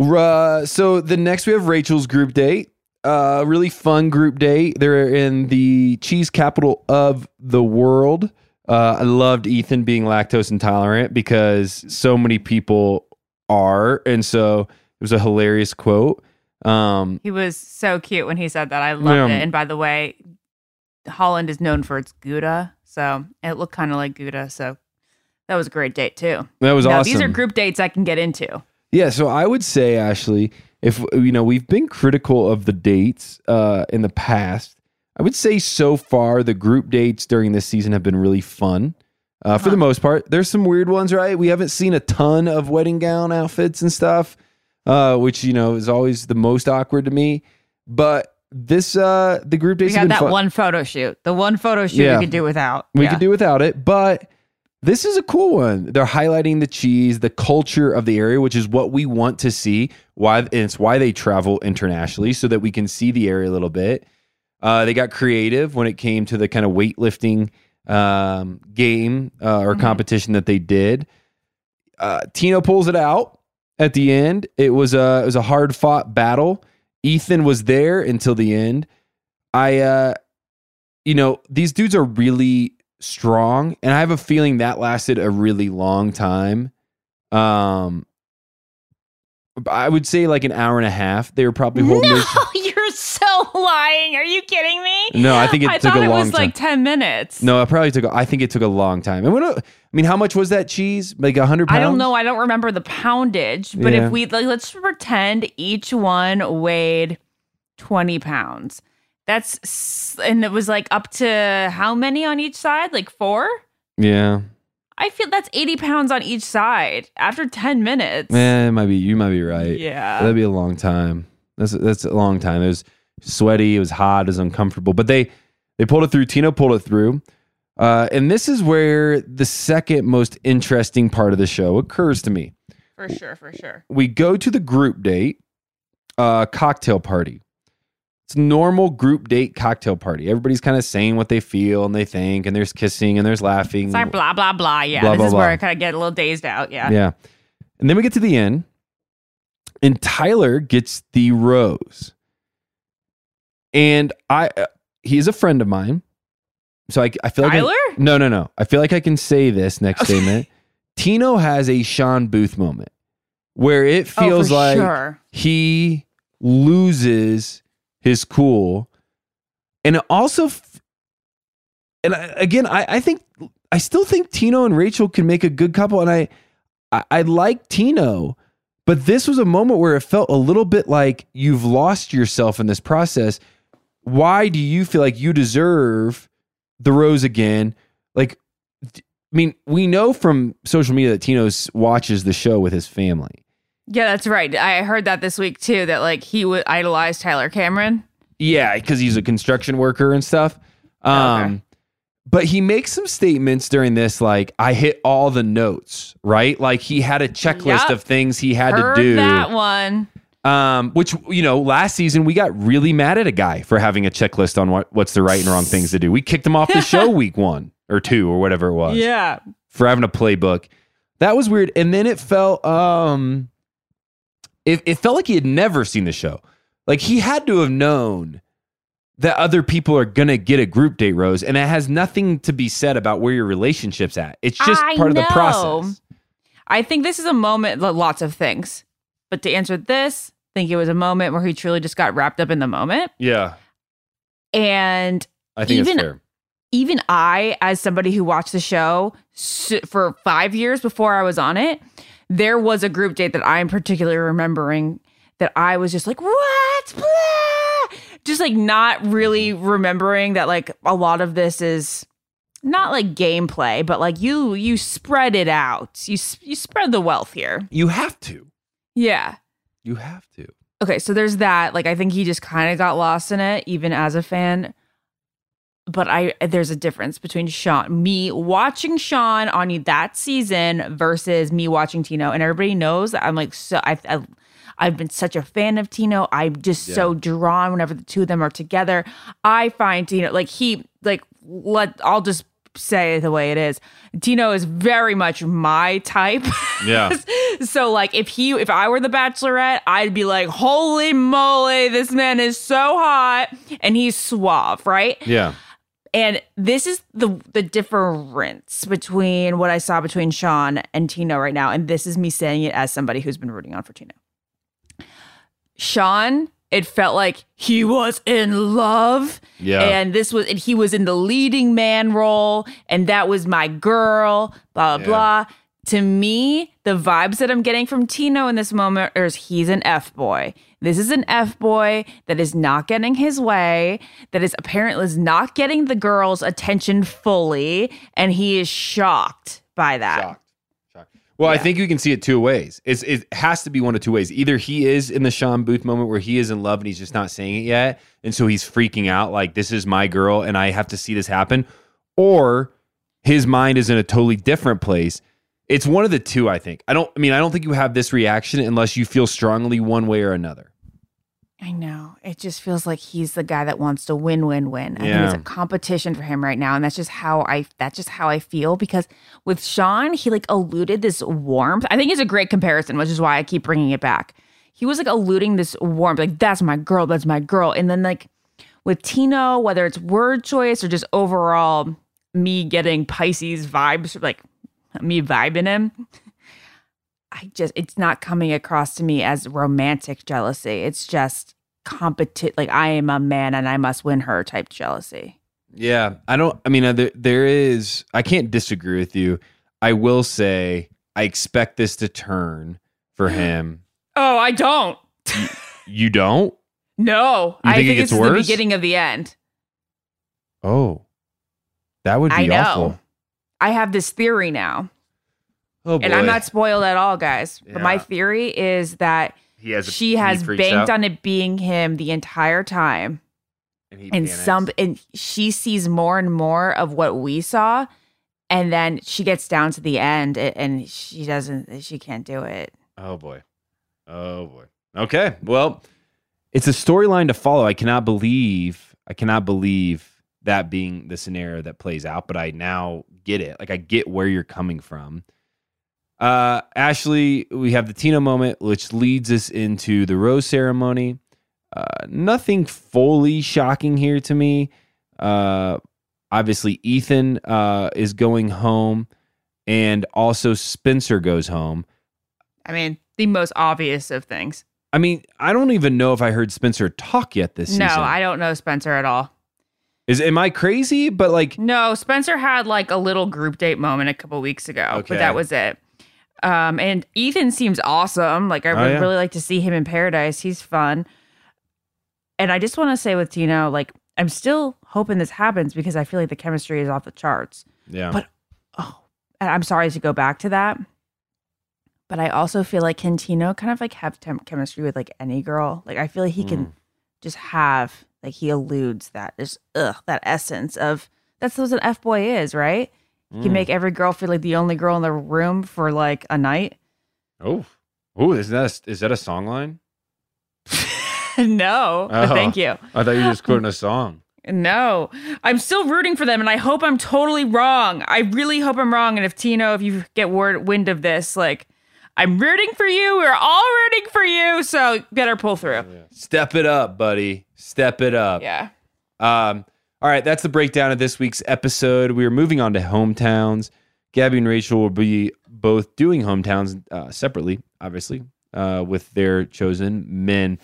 Uh, so the next we have Rachel's group date. Uh, really fun group date. They're in the cheese capital of the world. Uh, I loved Ethan being lactose intolerant because so many people are, and so it was a hilarious quote. Um, He was so cute when he said that. I loved Yeah. it. And by the way, Holland is known for its Gouda, so it looked kind of like Gouda. So that was a great date too. that was Now, awesome. these are group dates I can get into. Yeah, so I would say, Ashley, if you know, we've been critical of the dates uh, in the past. I would say so far the group dates during this season have been really fun. Uh, for Huh. the most part, there's some weird ones, right? We haven't seen a ton of wedding gown outfits and stuff, uh, which you know is always the most awkward to me. But this, uh, the group We dates have had been that fun. one photo shoot. The one photo shoot Yeah. we could do without. We Yeah. could do without it, but this is a cool one. They're highlighting the cheese, the culture of the area, which is what we want to see. Why and it's why they travel internationally so that we can see the area a little bit. Uh, they got creative when it came to the kind of weightlifting um, game uh, or Mhm. competition that they did. Uh, Tino pulls it out at the end. It was a it was a hard fought battle. Ethan was there until the end. I, uh, you know, these dudes are really strong, and I have a feeling that lasted a really long time. Um, I would say like an hour and a half. They were probably holding No, this. you're so lying. Are you kidding me? No, I think it I took thought a it long was time. like ten minutes. No, it probably took. A, I think it took a long time. And what? I mean, how much was that cheese? Like a hundred pounds? I don't know. I don't remember the poundage, but Yeah. if we like, let's pretend each one weighed twenty pounds. That's s- and it was like up to how many on each side? Like four? Yeah. I feel that's eighty pounds on each side after ten minutes. Eh, it might be. You might be right. Yeah. That'd be a long time. That's that's a long time. It was sweaty. It was hot. It was uncomfortable. But they they pulled it through. Tino pulled it through. Uh, and this is where the second most interesting part of the show occurs to me. For sure, for sure. We go to the group date, uh, cocktail party. It's a normal group date cocktail party. Everybody's kind of saying what they feel and they think, and there's kissing and there's laughing. It's like blah, blah, blah. Yeah, Blah, this blah, is where blah. I kind of get a little dazed out. Yeah. Yeah. And then we get to the end, and Tyler gets the rose. And I, uh, he is a friend of mine. So I, I feel like. I- Tyler? no, no, no. I feel like I can say this next statement. Tino has a Sean Booth moment where it Oh, feels for like sure. he loses his cool. And it also, f- and I, again, I, I think, I still think Tino and Rachel can make a good couple. And I, I, I like Tino, but this was a moment where it felt a little bit like you've lost yourself in this process. Why do you feel like you deserve the rose again? Like, I mean, we know from social media that Tino watches the show with his family. Yeah, that's right. I heard that this week too, that like he would idolize Tyler Cameron. Yeah, because he's a construction worker and stuff. Um, Okay. But he makes some statements during this, like, I hit all the notes, right? Like he had a checklist Yep. of things he had Heard to do. that one. Um, which, you know, last season we got really mad at a guy for having a checklist on what, what's the right and wrong things to do. We kicked him off the show week one or two or whatever it was. Yeah. For having a playbook. That was weird. And then it felt um it, it felt like he had never seen the show. Like he had to have known that other people are gonna get a group date rose, and it has nothing to be said about where your relationship's at. It's just I part of the know. process. I think this is a moment, lots of things. But to answer this, I think it was a moment where he truly just got wrapped up in the moment. Yeah. And I think even it's fair. even I, as somebody who watched the show s- for five years before I was on it, there was a group date that I'm particularly remembering that I was just like, what? Blah! Just like not really remembering that like a lot of this is not like gameplay, but like you you spread it out. You s- you spread the wealth here. You have to. Yeah. You have to. Okay, so there's that. Like I think he just kind of got lost in it, even as a fan. But I there's a difference between Sean, me watching Sean on that season versus me watching Tino, and everybody knows that I'm like so I've I've, I've been such a fan of Tino. I'm just so drawn whenever the two of them are together. I find Tino like he like let I'll just say it the way it is. Tino is very much my type. Yeah. So like if he if I were the Bachelorette, I'd be like, holy moly, this man is so hot and he's suave, right? Yeah. And this is the the difference between what I saw between Sean and Tino right now. And this is me saying it as somebody who's been rooting on for Tino. Sean, it felt like he was in love. Yeah. And this was and he was in the leading man role. And that was my girl, blah, blah, Yeah. blah. To me, the vibes that I'm getting from Tino in this moment is he's an F-boy. This is an F-boy that is not getting his way, that is apparently is not getting the girl's attention fully, and he is shocked by that. Shocked. Shocked. Well, I think you can see it two ways. It's, it has to be one of two ways. Either he is in the Sean Booth moment where he is in love and he's just not saying it yet, and so he's freaking out like, this is my girl and I have to see this happen, or his mind is in a totally different place. It's one of the two, I think. I don't I mean, I don't think you have this reaction unless you feel strongly one way or another. I know. It just feels like he's the guy that wants to win, win, win. I Yeah. think it's a competition for him right now. And that's just how I that's just how I feel. Because with Sean, he like eluded this warmth. I think it's a great comparison, which is why I keep bringing it back. He was like eluding this warmth, like, that's my girl, that's my girl. And then like with Tino, whether it's word choice or just overall me getting Pisces vibes, like me vibing him, I just, it's not coming across to me as romantic jealousy. It's just competitive. Like, I am a man and I must win her type jealousy. Yeah. I don't, I mean, uh, there, there is, I can't disagree with you. I will say, I expect this to turn for him. Oh, I don't. You don't? No. You I think it think gets it's worse? the beginning of the end. Oh, that would be I know. awful. I have this theory now. Oh boy. And I'm not spoiled at all, guys. But my Yeah. theory is that He has a- she he has freaks banked out. on it being him the entire time. And, he And panics. some and she sees more and more of what we saw. And then she gets down to the end a- and she doesn't, she can't do it. Oh boy. Oh boy. Okay. Well, it's a storyline to follow. I cannot believe, I cannot believe that being the scenario that plays out, but I now get it. Like, I get where you're coming from. Uh, Ashley, we have the Tino moment, which leads us into the rose ceremony. Uh, nothing fully shocking here to me. Uh, obviously, Ethan uh, is going home, and also Spencer goes home. I mean, the most obvious of things. I mean, I don't even know if I heard Spencer talk yet this No, season. I don't know Spencer at all. Is am I crazy? But like, No, Spencer had like a little group date moment a couple weeks ago, Okay. but that was it. Um, and Ethan seems awesome. Like, I Oh, would yeah. really like to see him in Paradise. He's fun. And I just want to say with Tino, like, I'm still hoping this happens because I feel like the chemistry is off the charts. yeah, But oh, and I'm sorry to go back to that, but I also feel like can Tino kind of like have tem- chemistry with like any girl? Like, I feel like he Mm. can just have, like, he eludes that. There's ugh that essence of that's what an F boy is, right? He can Mm. make every girl feel like the only girl in the room for like a night. oh, oh, is that a, is that a song line? No, but Oh. thank you. I thought you were just quoting a song. No, I'm still rooting for them, and I hope I'm totally wrong. I really hope I'm wrong. And if Tino, if you get word wind of this, like, I'm rooting for you. We're all rooting for you. So better pull through. Step it up, buddy. Step it up. Yeah. Um. All right, that's the breakdown of this week's episode. We are moving on to hometowns. Gabby and Rachel will be both doing hometowns uh, separately, obviously, uh, with their chosen men.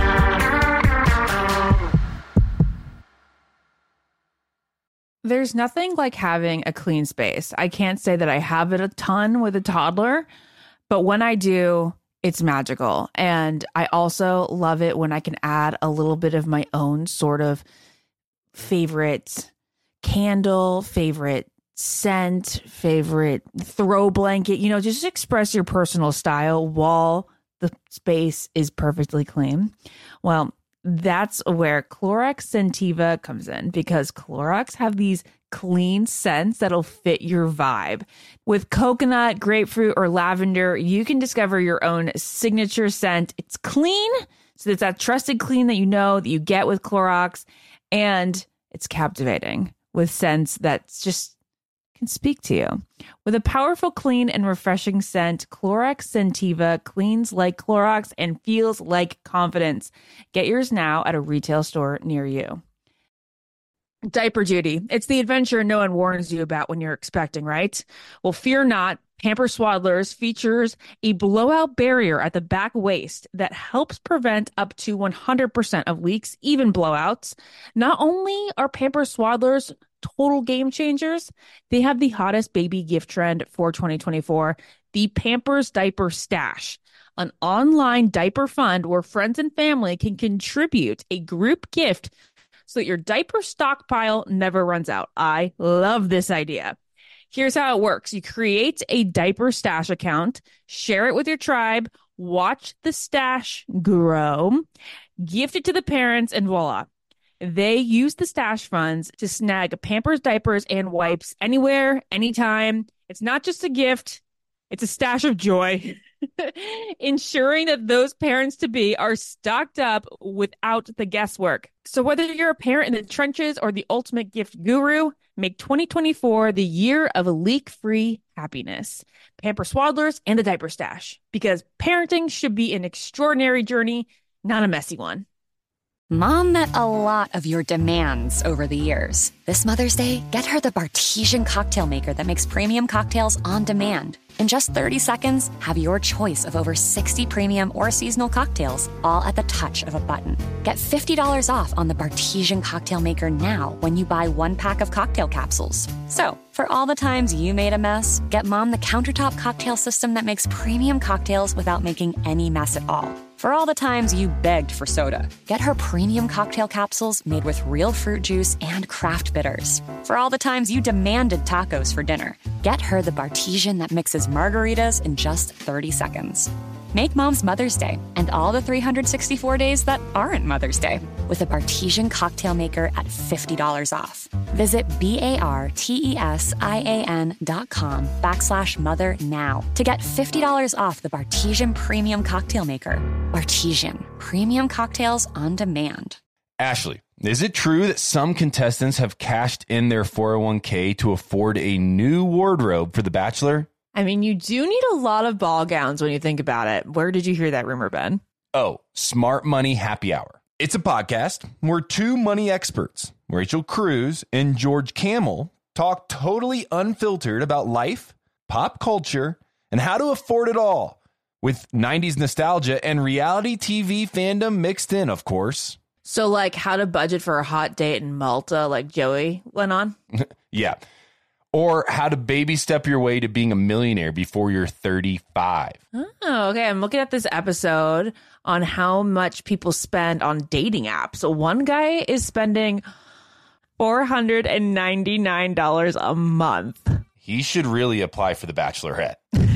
There's nothing like having a clean space. I can't say that I have it a ton with a toddler, but when I do, it's magical. And I also love it when I can add a little bit of my own sort of favorite candle, favorite scent, favorite throw blanket, you know, just express your personal style while the space is perfectly clean. Well, that's where Clorox Scentiva comes in, because Clorox have these clean scents that'll fit your vibe. With coconut, grapefruit, or lavender, you can discover your own signature scent. It's clean, so it's that trusted clean that you know that you get with Clorox, and it's captivating with scents that just can speak to you. With a powerful, clean, and refreshing scent, Clorox Scentiva cleans like Clorox and feels like confidence. Get yours now at a retail store near you. Diaper duty. It's the adventure no one warns you about when you're expecting, right? Well, fear not. Pamper Swaddlers features a blowout barrier at the back waist that helps prevent up to one hundred percent of leaks, even blowouts. Not only are Pamper Swaddlers total game changers, they have the hottest baby gift trend for twenty twenty-four, the Pampers Diaper Stash, an online diaper fund where friends and family can contribute a group gift so that your diaper stockpile never runs out. I love this idea. Here's how it works. You create a diaper stash account, share it with your tribe, watch the stash grow, gift it to the parents, and voila. They use the stash funds to snag Pampers diapers and wipes anywhere, anytime. It's not just a gift, it's a stash of joy. Ensuring that those parents to be are stocked up without the guesswork. So whether you're a parent in the trenches or the ultimate gift guru, make twenty twenty-four the year of leak-free happiness. Pamper Swaddlers and the Diaper Stash, because parenting should be an extraordinary journey, not a messy one. Mom met a lot of your demands over the years. This Mother's Day, get her the Bartesian cocktail maker that makes premium cocktails on demand. In just thirty seconds, have your choice of over sixty premium or seasonal cocktails, all at the touch of a button. Get fifty dollars off on the Bartesian cocktail maker now when you buy one pack of cocktail capsules. So, for all the times you made a mess, get Mom the countertop cocktail system that makes premium cocktails without making any mess at all. For all the times you begged for soda, get her premium cocktail capsules made with real fruit juice and craft bitters. For all the times you demanded tacos for dinner, get her the Bartesian that mixes margaritas in just thirty seconds. Make Mom's Mother's Day and all the three hundred sixty-four days that aren't Mother's Day with a Bartesian cocktail maker at fifty dollars off. Visit B-A-R-T-E-S-I-A-N dot com backslash mother now to get fifty dollars off the Bartesian Premium Cocktail Maker. Bartesian, premium cocktails on demand. Ashley, is it true that some contestants have cashed in their four oh one k to afford a new wardrobe for The Bachelor? I mean, you do need a lot of ball gowns when you think about it. Where did you hear that rumor, Ben? Oh, Smart Money Happy Hour. It's a podcast where two money experts, Rachel Cruz and George Camel, talk totally unfiltered about life, pop culture, and how to afford it all, with nineties nostalgia and reality T V fandom mixed in, of course. So, like, how to budget for a hot date in Malta, like Joey went on? Yeah. Or how to baby step your way to being a millionaire before you're thirty-five. Oh, okay. I'm looking at this episode on how much people spend on dating apps. So one guy is spending four hundred ninety-nine dollars a month. He should really apply for The Bachelorette.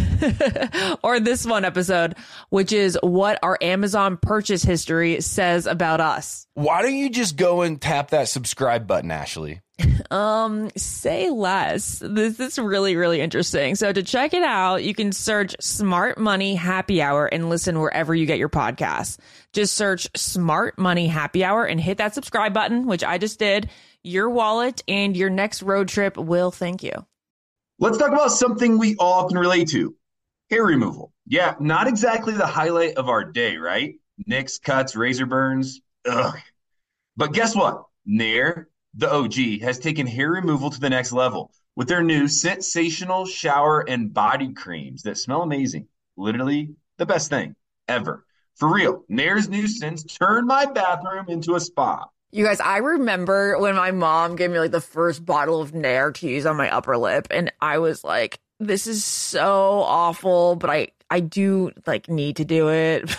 Or this one episode, which is what our Amazon purchase history says about us. Why don't you just go and tap that subscribe button, Ashley? Um, say less. This is really, really interesting. So to check it out, you can search Smart Money Happy Hour and listen wherever you get your podcasts. Just search Smart Money Happy Hour and hit that subscribe button, which I just did. Your wallet and your next road trip will thank you. Let's talk about something we all can relate to. Hair removal. Yeah, not exactly the highlight of our day, right? Nicks, cuts, razor burns. Ugh. But guess what? Nair, the O G, has taken hair removal to the next level with their new sensational shower and body creams that smell amazing. Literally the best thing ever. For real, Nair's new scents turned my bathroom into a spa. You guys, I remember when my mom gave me like the first bottle of Nair to use on my upper lip, and I was like, this is so awful, but I, I do like need to do it.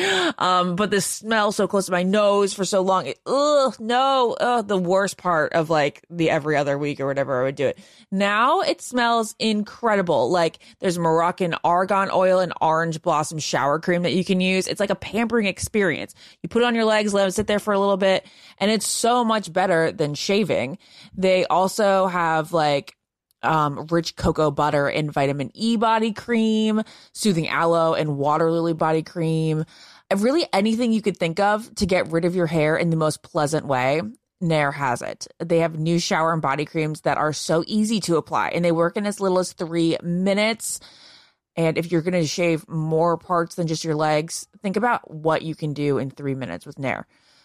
um, but the smell so close to my nose for so long, it, ugh, no, ugh, the worst part of like the every other week or whatever I would do it. Now it smells incredible. Like there's Moroccan argan oil and orange blossom shower cream that you can use. It's like a pampering experience. You put it on your legs, let them sit there for a little bit, and it's so much better than shaving. They also have like Um, rich cocoa butter and vitamin E body cream, soothing aloe and water lily body cream. Really anything you could think of to get rid of your hair in the most pleasant way, Nair has it. They have new shower and body creams that are so easy to apply, and they work in as little as three minutes. And if you're going to shave more parts than just your legs, think about what you can do in three minutes with Nair.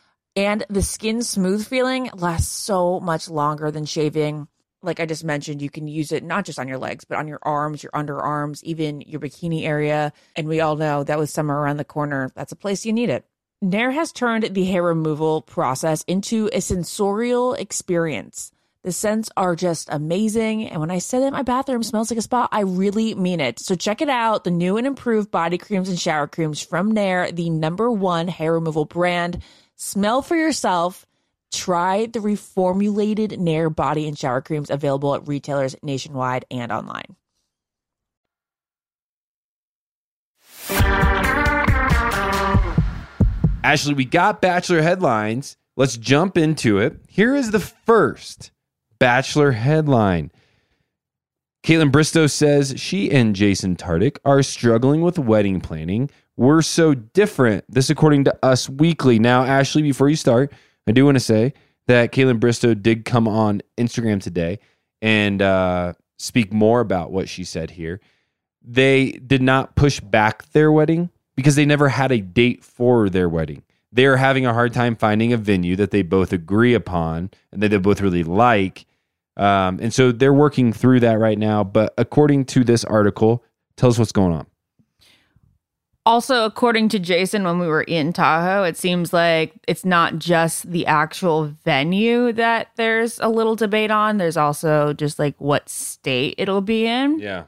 And the skin smooth feeling lasts so much longer than shaving. Like I just mentioned, you can use it not just on your legs, but on your arms, your underarms, even your bikini area. And we all know that with summer around the corner, that's a place you need it. Nair has turned the hair removal process into a sensorial experience. The scents are just amazing. And when I say that my bathroom smells like a spa, I really mean it. So check it out. The new and improved body creams and shower creams from Nair, the number one hair removal brand. Smell for yourself. Try the reformulated Nair body and shower creams available at retailers nationwide and online. Ashley, we got Bachelor headlines. Let's jump into it. Here is the first Bachelor headline. Caitlin Bristow says she and Jason Tartick are struggling with wedding planning. We're so different. This according to Us Weekly. Now, Ashley, before you start, I do want to say that Caitlin Bristow did come on Instagram today and uh, speak more about what she said here. They did not push back their wedding because they never had a date for their wedding. they're having a hard time finding a venue that they both agree upon and that they both really like. Um, and so they're working through that right now. But according to this article, tell us what's going on. Also, according to Jason, when we were in Tahoe, it seems like it's not just the actual venue that there's a little debate on. There's also just like what state it'll be in. Yeah.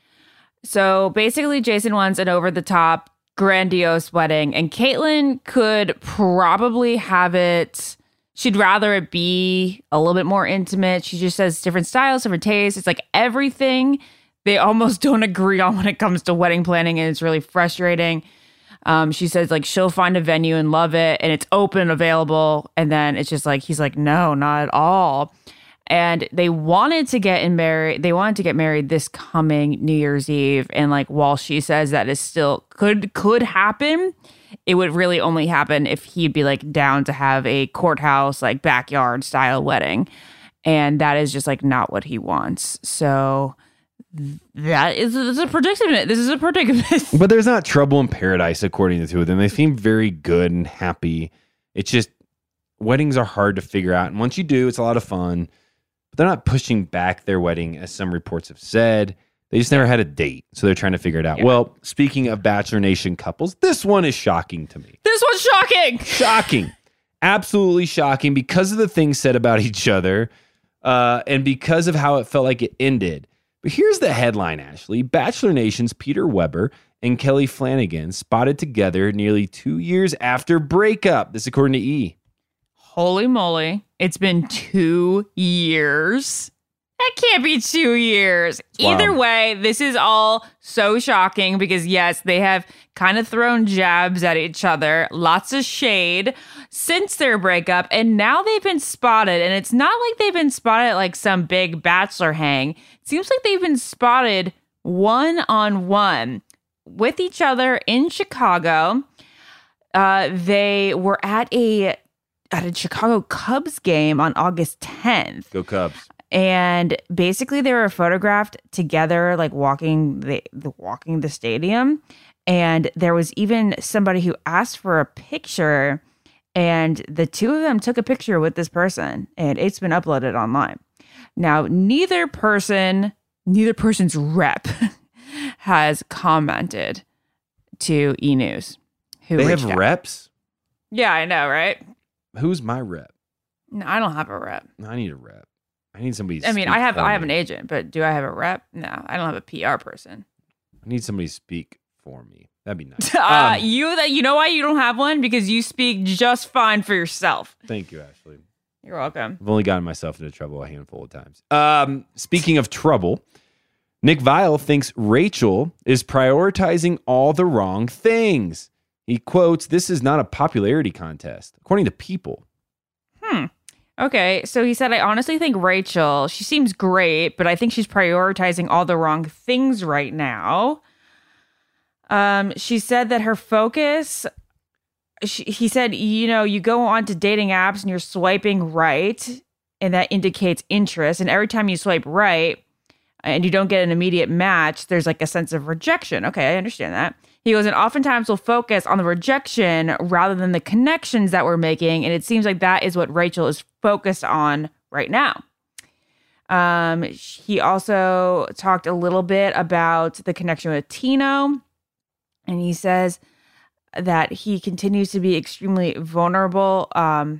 So basically, Jason wants an over-the-top, grandiose wedding, and Caitlyn could probably have it. She'd rather it be a little bit more intimate. She just says different styles, different tastes. It's like everything they almost don't agree on when it comes to wedding planning, and it's really frustrating. Um, she says like she'll find a venue and love it, and it's open, available, and then it's just like he's like, no, not at all. And they wanted to get in married. They wanted to get married this coming New Year's Eve, and like while she says that is still could could happen, it would really only happen if he'd be like down to have a courthouse like backyard style wedding, and that is just like not what he wants. So. That is, is a predicament. This is a predicament. But there's not trouble in paradise, according to the two of them. They seem very good and happy. It's just weddings are hard to figure out. And once you do, it's a lot of fun. But they're not pushing back their wedding, as some reports have said. They just never had a date. So they're trying to figure it out. Yeah. Well, speaking of Bachelor Nation couples, this one is shocking to me. This one's shocking. Shocking. Absolutely shocking because of the things said about each other uh, and because of how it felt like it ended. But here's the headline, Ashley. Bachelor Nation's Peter Weber and Kelly Flanagan spotted together nearly two years after breakup. This according to E! Holy moly. It's been two years. That can't be two years. Wow. Either way, this is all so shocking because, yes, they have kind of thrown jabs at each other, lots of shade since their breakup, and now they've been spotted. And it's not like they've been spotted at like some big Bachelor hang. It seems like they've been spotted one-on-one with each other in Chicago. Uh, they were at a at a Chicago Cubs game on August tenth. Go Cubs. And basically they were photographed together, like walking the, the walking the stadium. And there was even somebody who asked for a picture, and the two of them took a picture with this person, and it's been uploaded online. Now, neither person, neither person's rep has commented to E! News. Who they have out. reps? Yeah, I know, right? Who's my rep? No, I don't have a rep. I need a rep. I need somebody to I mean, I have I have me. an agent, but do I have a rep? No, I don't have a P R person. I need somebody to speak for me. That'd be nice. uh, um, you that you know why you don't have one? Because you speak just fine for yourself. Thank you, Ashley. You're welcome. I've only gotten myself into trouble a handful of times. Um, speaking of trouble, Nick Viall thinks Rachel is prioritizing all the wrong things. He quotes, "This is not a popularity contest," according to People. Hmm. Okay, so he said, I honestly think Rachel, she seems great, but I think she's prioritizing all the wrong things right now. Um, she said that her focus, she, he said, you know, you go on to dating apps and you're swiping right, and that indicates interest. And every time you swipe right and you don't get an immediate match, there's like a sense of rejection. Okay, I understand that. He goes, and oftentimes we'll focus on the rejection rather than the connections that we're making. And it seems like that is what Rachel is focused on right now. Um, he also talked a little bit about the connection with Tino. And he says that he continues to be extremely vulnerable, um,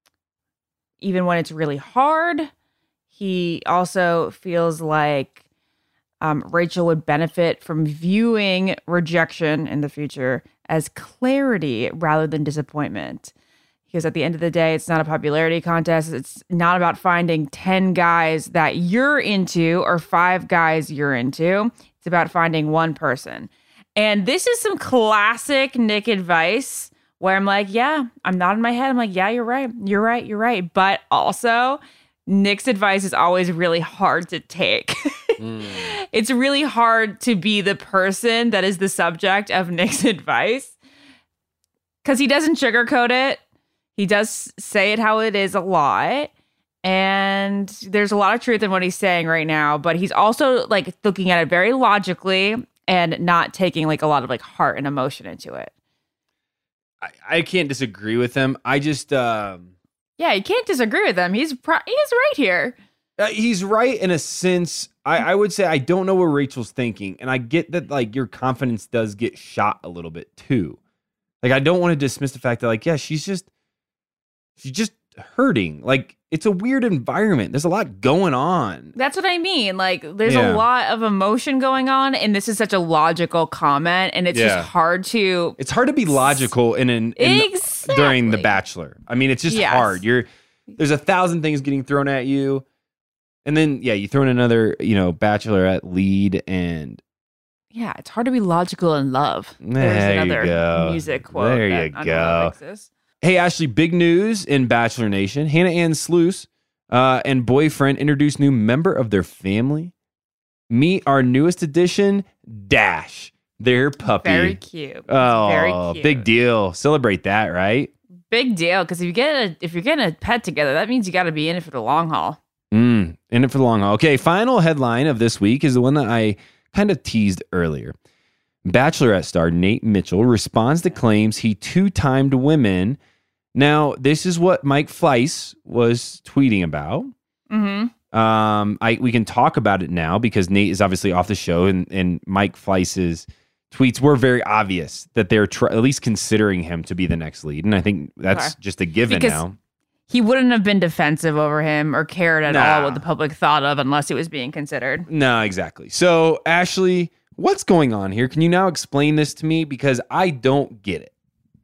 even when it's really hard. He also feels like Um, Rachel would benefit from viewing rejection in the future as clarity rather than disappointment. Because at the end of the day, it's not a popularity contest. It's not about finding ten guys that you're into or five guys you're into. It's about finding one person. And this is some classic Nick advice where I'm like, yeah, I'm nodding my head. I'm like, yeah, you're right. You're right. You're right. But also, Nick's advice is always really hard to take. mm. It's really hard to be the person that is the subject of Nick's advice because he doesn't sugarcoat it. He does say it how it is a lot. And there's a lot of truth in what he's saying right now, but he's also like looking at it very logically and not taking like a lot of like heart and emotion into it. I, I can't disagree with him. I just um, Yeah, you can't disagree with him. He's pro- he's right here. uh, he's right in a sense. I, I would say I don't know what Rachel's thinking, and I get that like your confidence does get shot a little bit too. Like I don't want to dismiss the fact that like yeah, she's just she's just hurting. Like it's a weird environment. There's a lot going on. That's what I mean. Like, there's Yeah. a lot of emotion going on, and this is such a logical comment, and it's Yeah. just hard to. It's hard to be logical in an in, Exactly. during The Bachelor. I mean, it's just Yes. hard. You're there's a thousand things getting thrown at you, and then yeah, you throw in another you know Bachelorette lead, and Yeah, it's hard to be logical in love. There There's you another go. music quote. There that you I don't know go. if exists. hey Ashley, big news in Bachelor Nation. Hannah Ann Sluice uh, and boyfriend introduced new member of their family. Meet our newest addition, Dash, their puppy. Very cute. It's Oh, very cute. big deal. Celebrate that, right? Big deal. Because if you get a if you're getting a pet together, that means you got to be in it for the long haul. Mm, in it for the long haul. Okay, final headline of this week is the one that I kind of teased earlier. Bachelorette star Nate Mitchell responds to claims he two-timed women. Now, this is what Mike Fleiss was tweeting about. Mm-hmm. Um, I we can talk about it now because Nate is obviously off the show, and, and Mike Fleiss's tweets were very obvious that they're tr- at least considering him to be the next lead, and I think that's Okay. just a given Because now. He wouldn't have been defensive over him or cared at Nah. all what the public thought of unless it was being considered. No, exactly. So, Ashley, what's going on here? Can you now explain this to me? Because I don't get it.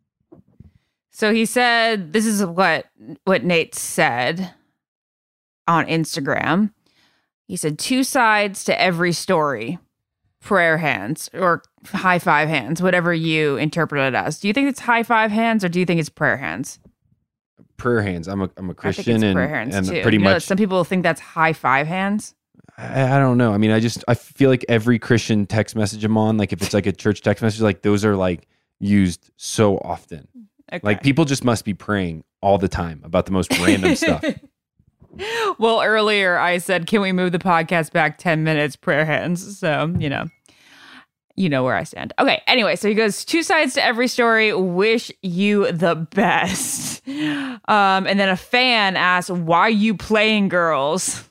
So he said, this is what what Nate said on Instagram. He said, two sides to every story. Prayer hands or high five hands, whatever you interpret it as. Do you think it's high five hands or do you think it's prayer hands? Prayer hands. I'm a I'm a I think Christian, it's and prayer hands and too. pretty You know that much. some people think that's high five hands. I, I don't know. I mean, I just I feel like every Christian text message I'm on, like if it's like a church text message, like those are like used so often. Okay. Like people just must be praying all the time about the most random stuff. Well, earlier I said, can we move the podcast back ten minutes, prayer hands? So, you know, you know where I stand. Okay. Anyway, so he goes, two sides to every story. Wish you the best. Um, and then a fan asks, why are you playing girls?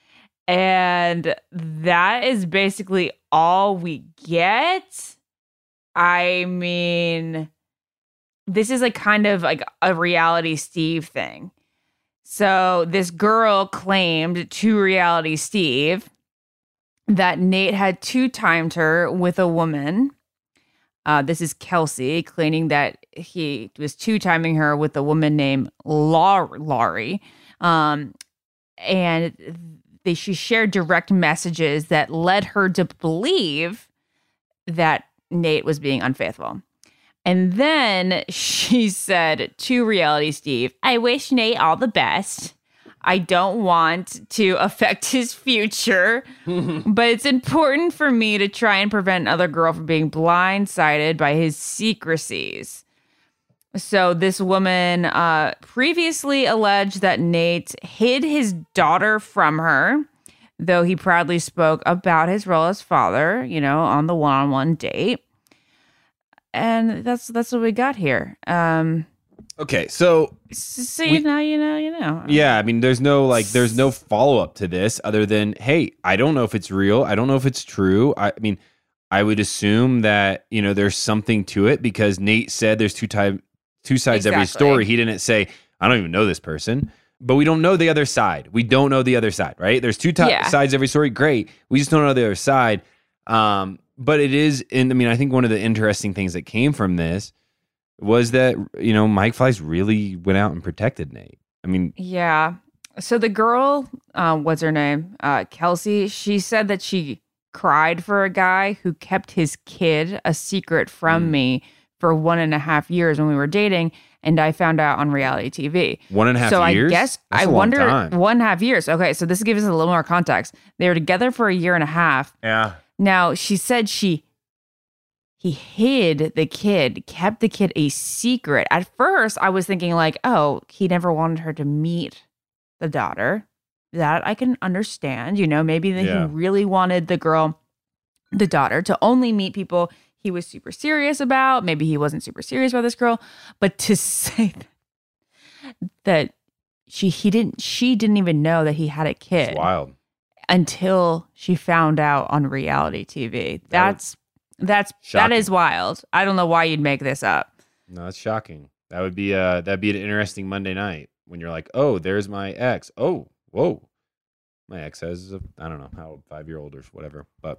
And that is basically all we get. I mean, this is like kind of like a reality Steve thing. So this girl claimed to Reality Steve that Nate had two-timed her with a woman. Uh, this is Kelsey claiming that he was two-timing her with a woman named Lar- Laurie. Um, and they, she shared direct messages that led her to believe that Nate was being unfaithful. And then she said to Reality Steve, I wish Nate all the best. I don't want to affect his future, but it's important for me to try and prevent another girl from being blindsided by his secrecies. So this woman uh, previously alleged that Nate hid his daughter from her, though he proudly spoke about his role as father, you know, on the one-on-one date. And that's that's what we got here. Um, Okay, so so We- you know, you know, you know. yeah, I mean, there's no like, there's no follow up to this other than, hey, I don't know if it's real. I don't know if it's true. I, I mean, I would assume that you know there's something to it because Nate said there's two time, two sides to every Exactly. story. He didn't say I don't even know this person, but we don't know the other side. We don't know the other side, right? There's two ti- Yeah. sides to every story. Great, we just don't know the other side. Um, but it is, and I mean, I think one of the interesting things that came from this was that you know Mike Fleiss really went out and protected Nate. I mean, Yeah. So the girl, uh, what's her name? Uh, Kelsey, she said that she cried for a guy who kept his kid a secret from Mm. me for one and a half years when we were dating. And I found out on reality T V. one and a half so years. I guess That's I a long wonder time. one and a half years. Okay. So this gives us a little more context. They were together for a year and a half. Yeah. Now she said she he hid the kid, kept the kid a secret. At first, I was thinking like, oh, he never wanted her to meet the daughter. That I can understand. You know, maybe that Yeah. he really wanted the girl, the daughter, to only meet people he was super serious about. Maybe he wasn't super serious about this girl. But to say that she he didn't she didn't even know that he had a kid. It's wild. Until she found out on reality T V. That's that's shocking. that is wild. I don't know why you'd make this up. No, it's shocking. That would be uh that'd be an interesting Monday night when you're like, oh, there's my ex. Oh, whoa. My ex has a, I don't know how five year old or whatever. But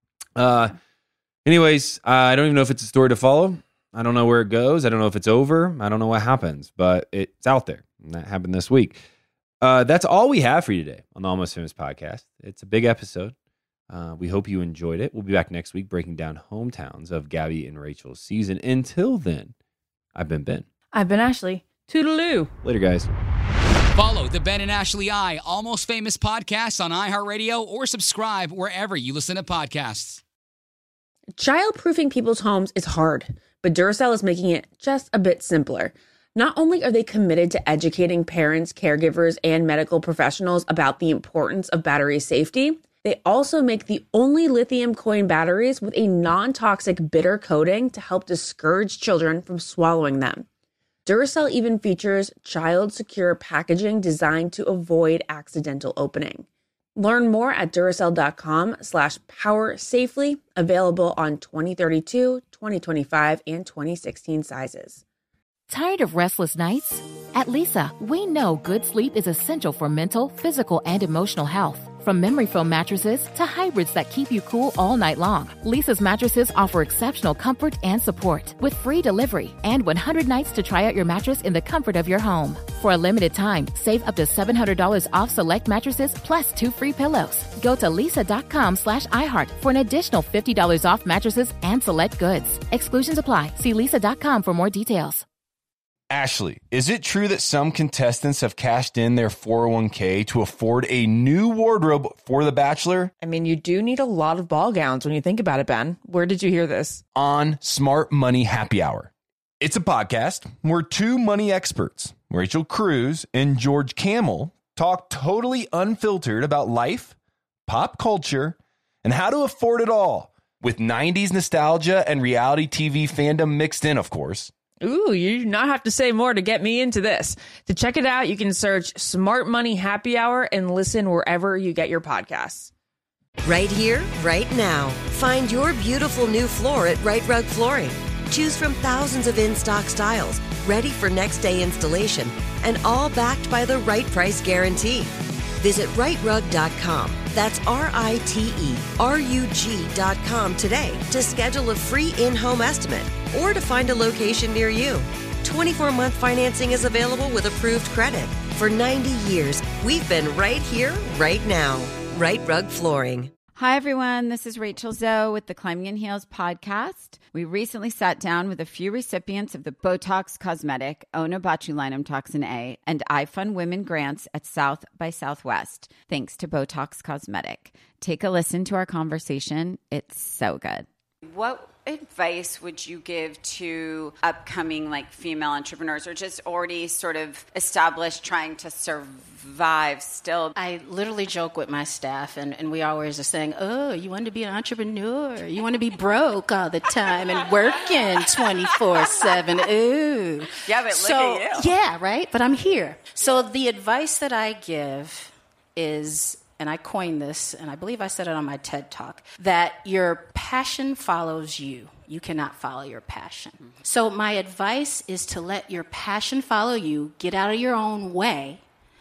uh anyways, uh, I don't even know if it's a story to follow. I don't know where it goes. I don't know if it's over. I don't know what happens, but it's out there. And that happened this week. Uh, that's all we have for you today on the Almost Famous podcast. It's a big episode. Uh, we hope you enjoyed it. We'll be back next week breaking down hometowns of Gabby and Rachel's season. Until then, I've been Ben. I've been Ashley. Toodaloo. Later, guys. Follow the Ben and Ashley I Almost Famous podcast on iHeartRadio or subscribe wherever you listen to podcasts. Childproofing people's homes is hard, but Duracell is making it just a bit simpler. Not only are they committed to educating parents, caregivers, and medical professionals about the importance of battery safety, they also make the only lithium coin batteries with a non-toxic bitter coating to help discourage children from swallowing them. Duracell even features child-secure packaging designed to avoid accidental opening. Learn more at Duracell.com slash power safely, available on twenty thirty-two, twenty twenty-five, and twenty sixteen sizes. Tired of restless nights? At Leesa, we know good sleep is essential for mental, physical, and emotional health. From memory foam mattresses to hybrids that keep you cool all night long, Leesa's mattresses offer exceptional comfort and support with free delivery and one hundred nights to try out your mattress in the comfort of your home. For a limited time, save up to seven hundred dollars off select mattresses plus two free pillows. Go to leesa.com slash iHeart for an additional fifty dollars off mattresses and select goods. Exclusions apply. See leesa dot com for more details. Ashley, is it true that some contestants have cashed in their four oh one k to afford a new wardrobe for The Bachelor? I mean, you do need a lot of ball gowns when you think about it, Ben. Where did you hear this? On Smart Money Happy Hour. It's a podcast where two money experts, Rachel Cruz and George Camel, talk totally unfiltered about life, pop culture, and how to afford it all, with nineties nostalgia and reality T V fandom mixed in, of course. Ooh, you do not have to say more to get me into this. To check it out, you can search Smart Money Happy Hour and listen wherever you get your podcasts. Right here, right now. Find your beautiful new floor at Right Rug Flooring. Choose from thousands of in-stock styles, ready for next day installation, and all backed by the right price guarantee. Visit right rug dot com. That's R I T E R U G dot com today to schedule a free in-home estimate or to find a location near you. twenty-four month financing is available with approved credit. For ninety years, we've been right here, right now. Right Rug Flooring. Hi, everyone. This is Rachel Zoe with the Climbing in Heels podcast. We recently sat down with a few recipients of the Botox Cosmetic, Onabotulinum Toxin A, and iFund Women grants at South by Southwest, thanks to Botox Cosmetic. Take a listen to our conversation. It's so good. What advice would you give to upcoming like female entrepreneurs or just already sort of established trying to survive still? I literally joke with my staff and, and we always are saying, oh, you want to be an entrepreneur? You want to be broke all the time and working twenty-four seven. Ooh. Yeah, but so, look at you. Yeah, right? But I'm here. So the advice that I give is, and I coined this, and I believe I said it on my TED Talk, that your passion follows you. You cannot follow your passion. Mm-hmm. So my advice is to let your passion follow you, get out of your own way,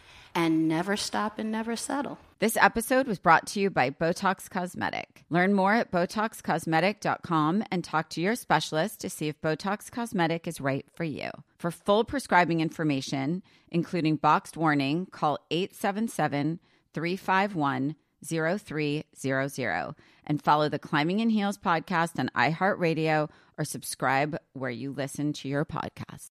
and never stop and never settle. This episode was brought to you by Botox Cosmetic. Learn more at botox cosmetic dot com and talk to your specialist to see if Botox Cosmetic is right for you. For full prescribing information, including boxed warning, call eight seven seven, three five one, zero three zero zero and follow the Climbing in Heels podcast on iHeartRadio or subscribe where you listen to your podcast.